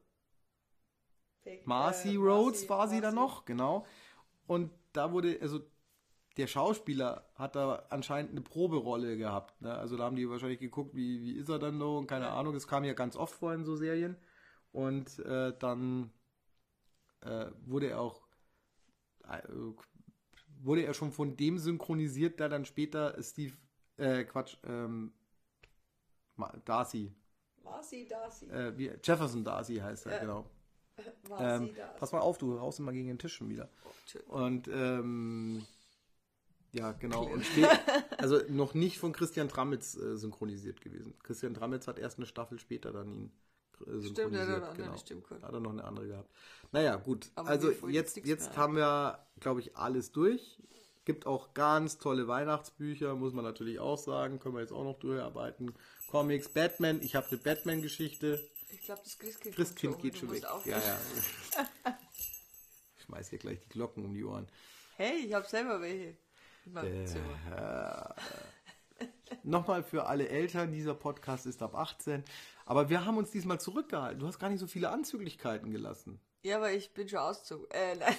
Peg- Marcy äh, Rhodes Marcy- war sie dann Marcy. noch, genau. Und da wurde, also der Schauspieler hat da anscheinend eine Proberolle gehabt. Ne? Also da haben die wahrscheinlich geguckt, wie, wie ist er dann so und keine Ja. Ahnung, das kam ja ganz oft vor in so Serien. Und äh, dann äh, wurde er auch äh, wurde er schon von dem synchronisiert, der dann später Steve, äh, Quatsch, ähm, Ma- Darcy, Marcy Darcy. äh, wie, Jefferson Darcy heißt er, Ja. genau. Marcy Ähm, Darcy. pass mal auf, du haust immer gegen den Tisch schon wieder. Oh, tschö. Und ähm, ja, genau. Und spät, also noch nicht von Christian Tramitz äh, synchronisiert gewesen. Christian Tramitz hat erst eine Staffel später dann ihn äh, synchronisiert. Stimmt, er hat eine andere genau. Stimme gehabt. Hat er noch eine andere gehabt. Naja, gut. Aber also mir fällt jetzt, nichts jetzt mehr haben wir, glaube ich, alles durch. Gibt auch ganz tolle Weihnachtsbücher, muss man natürlich auch sagen. Können wir jetzt auch noch durcharbeiten. Comics, Batman. Ich habe eine Batman-Geschichte. Ich glaube, das Christkind, Christkind kommt geht du schon musst weg. aufpassen. Ja, ja. Ich schmeiß hier gleich die Glocken um die Ohren. Hey, ich habe selber welche. In meinem Zimmer. Äh, Nochmal für alle Eltern, dieser Podcast ist ab achtzehn. Aber wir haben uns diesmal zurückgehalten. Du hast gar nicht so viele Anzüglichkeiten gelassen. Ja, aber ich bin schon ausgezogen. Äh, nein.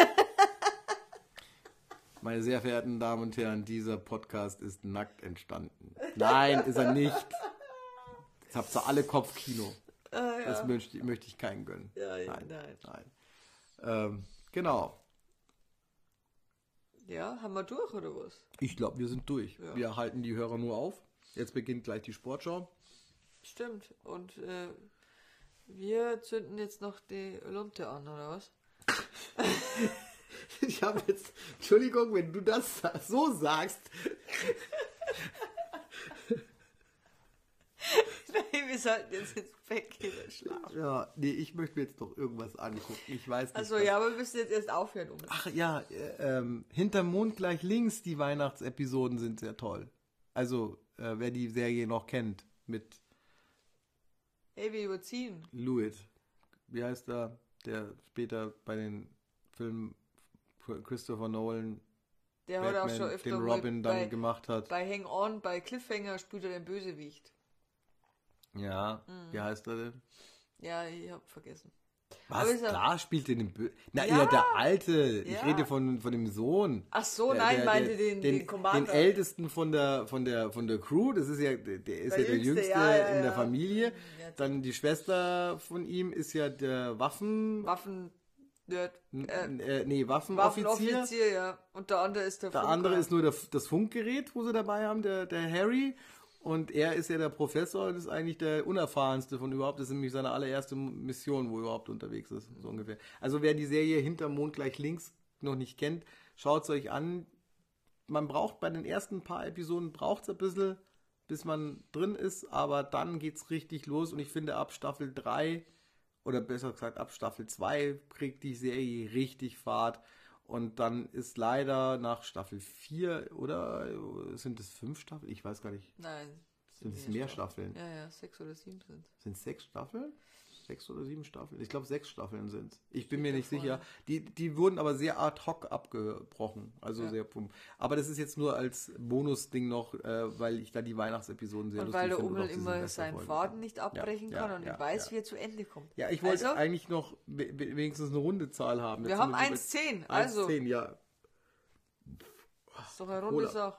Meine sehr verehrten Damen und Herren, dieser Podcast ist nackt entstanden. Nein, ist er nicht. Jetzt habt ihr alle Kopfkino. Ah, ja. Das möchte, möchte ich keinen gönnen. Ja, ja, nein. nein. nein. Ähm, genau. Ja, haben wir durch oder was? Ich glaube, wir sind durch. Ja. Wir halten die Hörer nur auf. Jetzt beginnt gleich die Sportschau. Stimmt. Und äh, wir zünden jetzt noch die Lunte an, oder was? Ich habe jetzt, Entschuldigung, wenn du das so sagst. Nein, wir sollten jetzt ins Bett gehen und schlafen. Ja, nee, ich möchte mir jetzt doch irgendwas angucken. Ich weiß nicht. Also was- ja, aber wir müssen jetzt erst aufhören. Um. Ach ja, äh, ähm, hinterm Mond gleich links, die Weihnachtsepisoden sind sehr toll. Also, äh, wer die Serie noch kennt, mit Hey, wir überziehen. Lewitt. Wie heißt er? Der später bei den Filmen Christopher Nolan Der hat auch Batman, schon öfter den mal Robin dann bei, gemacht hat. bei Hang On, bei Cliffhanger spielt er den Bösewicht. Ja, mhm. Wie heißt er denn? Ja, ich hab vergessen. Was? Da spielt den Bö Na, ja, ja, der Alte. Ich ja. rede von, von dem Sohn. Ach so, der, nein, der, meinte der, den, den, den Commander. Den Ältesten von der, von der, von der Crew. Das ist ja, der, der ist der ja der Jüngste, Jüngste ja, ja, in der Familie. Ja, Dann die Schwester von ihm ist ja der Waffen... Waffen... Nerd, äh, nee, Waffenoffizier. Waffenoffizier, ja. Und der andere ist der Der Funker. andere ist nur der, das Funkgerät, wo sie dabei haben, der, der Harry. Und er ist ja der Professor und ist eigentlich der unerfahrenste von überhaupt. Das ist nämlich seine allererste Mission, wo er überhaupt unterwegs ist, so ungefähr. Also wer die Serie Hinterm Mond gleich links noch nicht kennt, schaut es euch an. Man braucht bei den ersten paar Episoden, braucht es ein bisschen, bis man drin ist, aber dann geht's richtig los. Und ich finde, ab Staffel drei, oder besser gesagt, ab Staffel zwei kriegt die Serie richtig Fahrt. Und dann ist leider nach Staffel vier, oder sind es fünf Staffeln? Ich weiß gar nicht. Nein. Sind es mehr Staffeln? Ja, ja, sechs oder sieben sind es. Sind es sechs Staffeln? Sechs oder sieben Staffeln? Ich glaube, sechs Staffeln sind es. Ich bin mir nicht sicher. Die, die wurden aber sehr ad hoc abgebrochen. Also ja. sehr pum. Aber das ist jetzt nur als Bonus-Ding noch, äh, weil ich da die Weihnachtsepisoden sehr und lustig finde. Und weil der Ummel immer seinen Faden nicht abbrechen ja, kann ja, und ja, weiß, ja. wie er zu Ende kommt. Ja, ich wollte also, eigentlich noch wenigstens eine Rundezahl haben. Wir jetzt haben eins zehn. Also. eins zehn, ja. Das ist doch eine runde Sache.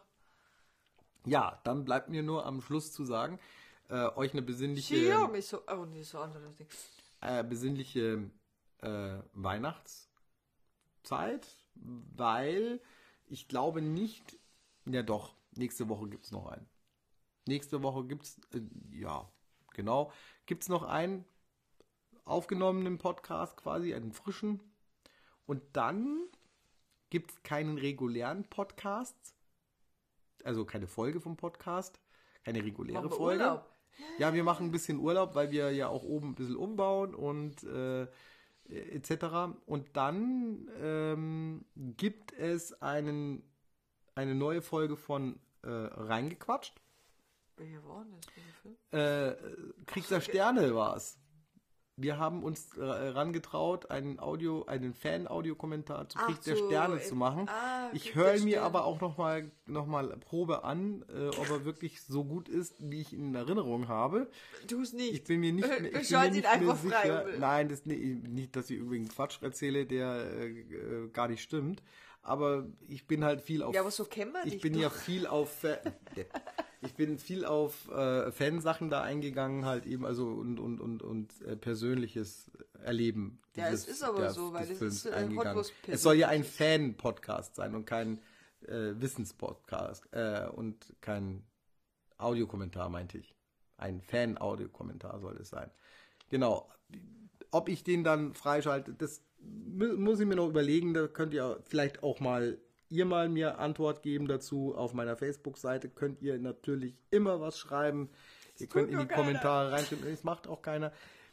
Ja, dann bleibt mir nur am Schluss zu sagen, äh, euch eine besinnliche, ja, mich so, oh, nee, so andere Ding. Äh, besinnliche äh, Weihnachtszeit, weil ich glaube nicht, ja doch, nächste Woche gibt es noch einen. Nächste Woche gibt es, äh, ja, genau, gibt es noch einen aufgenommenen Podcast quasi, einen frischen. Und dann gibt es keinen regulären Podcast, also keine Folge vom Podcast, keine reguläre Folge. Urlaub. Ja, wir machen ein bisschen Urlaub, weil wir ja auch oben ein bisschen umbauen und äh, et cetera. Und dann ähm, gibt es einen, eine neue Folge von äh, Reingequatscht. Welche war das? Äh, Krieg der Sterne war es. Wir haben uns äh, rangetraut, einen Audio, einen Fan-Audio-Kommentar zu Krieg Ach der so, Sterne zu machen. Ah, ich höre mir aber auch nochmal noch mal Probe an, äh, ob er wirklich so gut ist, wie ich ihn in Erinnerung habe. Tu es nicht. Ich bin mir nicht, mehr, ich bin mir nicht mehr sicher. Frei. Nein, das, nicht, nicht, dass ich irgendeinen Quatsch erzähle, der äh, gar nicht stimmt. Aber ich bin halt viel auf... Ja, aber so kennen wir Ich dich bin doch. ja viel auf... Ich bin viel auf äh, Fansachen da eingegangen, halt eben, also und und und und äh, persönliches Erleben. Ja, es ist aber der, so, weil das ist äh, Es soll ja ein Fan-Podcast sein und kein äh, Wissenspodcast äh, und kein Audiokommentar, meinte ich. Ein Fan-Audiokommentar soll es sein. Genau. Ob ich den dann freischalte, das muss ich mir noch überlegen. Da könnt ihr vielleicht auch mal ihr mal mir Antwort geben dazu. Auf meiner Facebook-Seite könnt ihr natürlich immer was schreiben. Das ihr könnt in die Kommentare reinschreiben. Das macht auch keiner.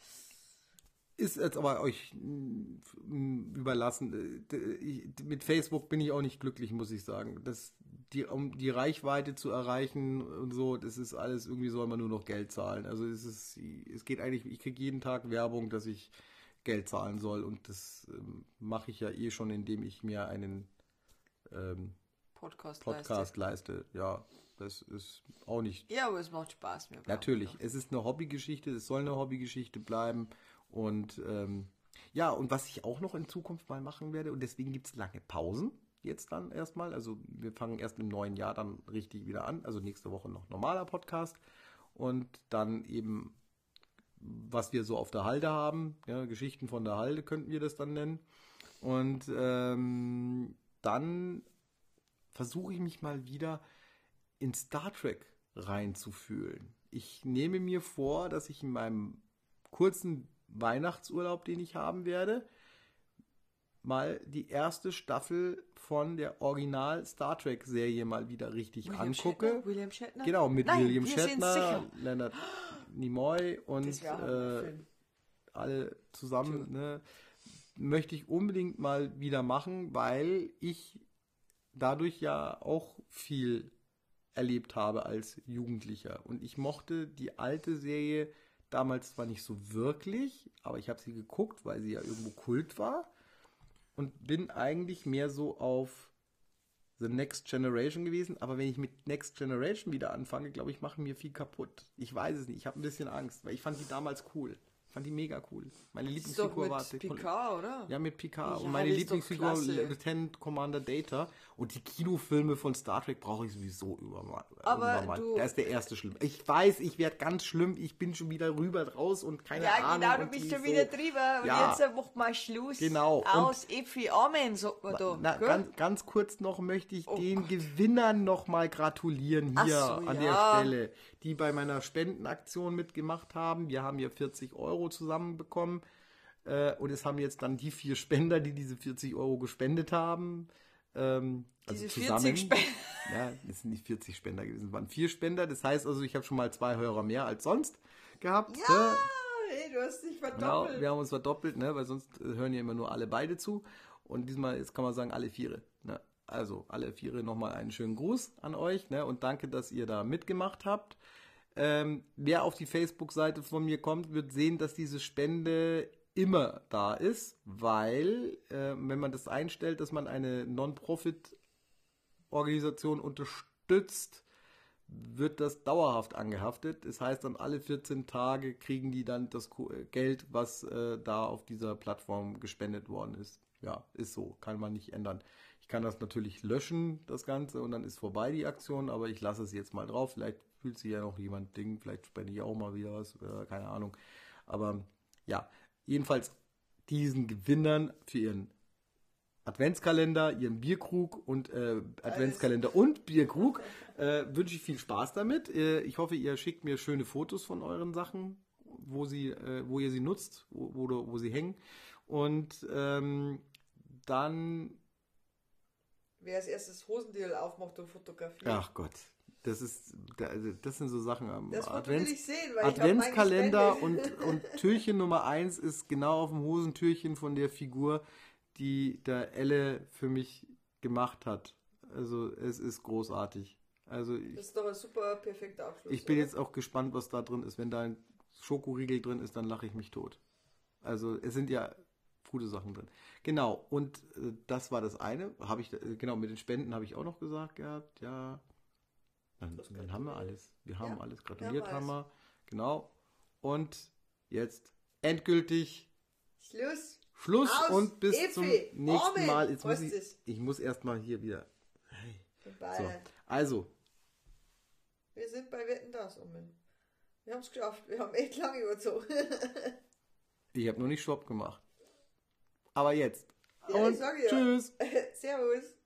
Ist jetzt aber euch überlassen. Mit Facebook bin ich auch nicht glücklich, muss ich sagen. Das, die, um die Reichweite zu erreichen und so, das ist alles, irgendwie soll man nur noch Geld zahlen. Also es ist, es geht eigentlich, ich kriege jeden Tag Werbung, dass ich Geld zahlen soll. Und das ähm, mache ich ja eh schon, indem ich mir einen Ähm, Podcast, Podcast leiste. leiste. Ja, das ist auch nicht... Ja, aber es macht Spaß. Mir Natürlich, es ist eine Hobbygeschichte, es soll eine Hobbygeschichte bleiben und ähm, ja, und was ich auch noch in Zukunft mal machen werde und deswegen gibt es lange Pausen jetzt dann erstmal, also wir fangen erst im neuen Jahr dann richtig wieder an, also nächste Woche noch normaler Podcast und dann eben, was wir so auf der Halde haben, ja, Geschichten von der Halde könnten wir das dann nennen und ähm, dann versuche ich mich mal wieder in Star Trek reinzufühlen. Ich nehme mir vor, dass ich in meinem kurzen Weihnachtsurlaub, den ich haben werde, mal die erste Staffel von der Original Star Trek Serie mal wieder richtig William angucke. Shatner? William Shatner? Genau, mit Nein, William wir Shatner, Leonard Nimoy und äh, alle zusammen, ne? Möchte ich unbedingt mal wieder machen, weil ich dadurch ja auch viel erlebt habe als Jugendlicher. Und ich mochte die alte Serie damals zwar nicht so wirklich, aber ich habe sie geguckt, weil sie ja irgendwo Kult war. Und bin eigentlich mehr so auf The Next Generation gewesen, aber wenn ich mit Next Generation wieder anfange, glaube ich, machen mir viel kaputt. Ich weiß es nicht, ich habe ein bisschen Angst, weil ich fand die damals cool. Ich fand die mega cool. Meine Lieblingsfigur war... Das ist doch mit Picard, oder? Ja, mit Picard. Ja, und meine das ist doch Lieblingsfigur klasse. Lieutenant Commander Data. Und die Kinofilme von Star Trek brauche ich sowieso übermal. Aber irgendwann mal. du- Der ist der erste schlimm. Ich weiß, ich werde ganz schlimm. Ich bin schon wieder rüber raus und keine Ja, Ahnung. genau, du und bist die schon so- wieder drüber. Und Ja. jetzt macht mal Schluss. Genau, und- Aus Ephi Amen, sagt man da. Na, gell? ganz, ganz kurz noch möchte ich Oh den Gott. Gewinnern noch mal gratulieren hier Ach so, an ja. der Stelle, die bei meiner Spendenaktion mitgemacht haben. Wir haben hier vierzig Euro zusammenbekommen äh, und es haben jetzt dann die vier Spender, die diese vierzig Euro gespendet haben. Ähm, also Diese zusammen. vierzig Spender. Ja, es sind nicht vierzig Spender gewesen, es waren vier Spender. Das heißt also, ich habe schon mal zwei Hörer mehr als sonst gehabt. Ja, ne? hey, du hast dich Genau, verdoppelt. wir haben uns verdoppelt, ne, weil sonst äh, hören ja immer nur alle beide zu. Und diesmal, jetzt kann man sagen, alle Viere. Ne? Also alle Viere nochmal einen schönen Gruß an euch, ne? Und danke, dass ihr da mitgemacht habt. Ähm, wer auf die Facebook-Seite von mir kommt, wird sehen, dass diese Spende immer da ist, weil, äh, wenn man das einstellt, dass man eine Non-Profit-Organisation unterstützt, wird das dauerhaft angehaftet. Das heißt, dann alle vierzehn Tage kriegen die dann das Ko- äh, Geld, was äh, da auf dieser Plattform gespendet worden ist. Ja, ist so, kann man nicht ändern. Ich kann das natürlich löschen, das Ganze, und dann ist vorbei die Aktion, aber ich lasse es jetzt mal drauf. Vielleicht fühlt sich ja noch jemand Ding, vielleicht spende ich auch mal wieder was, äh, keine Ahnung. Aber ja, jedenfalls diesen Gewinnern für ihren Adventskalender, ihren Bierkrug und äh, Adventskalender und Bierkrug äh, wünsche ich viel Spaß damit. Äh, ich hoffe, ihr schickt mir schöne Fotos von euren Sachen, wo sie, äh, wo ihr sie nutzt, wo, wo, wo sie hängen. Und ähm, dann, Wer als erstes Hosendeal aufmacht und fotografiert. ach Gott, das ist, also das sind so Sachen am Das Foto Advents, will ich sehen, weil Adventskalender ich hab meinen und, gespendet. und Türchen Nummer eins ist genau auf dem Hosentürchen von der Figur, die der Elle für mich gemacht hat. Also es ist großartig. Also ich, Das ist doch ein super perfekter Abschluss. ich bin oder? jetzt auch gespannt, was da drin ist. Wenn da ein Schokoriegel drin ist, dann lache ich mich tot. Also es sind ja gute Sachen drin. Genau, und äh, das war das eine. Habe ich, äh, genau, mit den Spenden habe ich auch noch gesagt gehabt, ja. Dann, Das dann haben wir gratuliert. alles. Wir haben Ja, alles. wir Gratuliert haben haben wir. Genau. Und jetzt endgültig Schluss. Schluss Aus, und bis Epi, zum nächsten Amen. Mal. Jetzt muss Was ich, ist? ich muss erstmal hier wieder. Vorbei. So, also, Wir sind bei Wetten, das, Omen. Wir haben es geschafft. Wir haben echt lange überzogen. ich habe noch nicht Stopp gemacht. Aber jetzt. Ja, ich und sag ja. tschüss. Servus.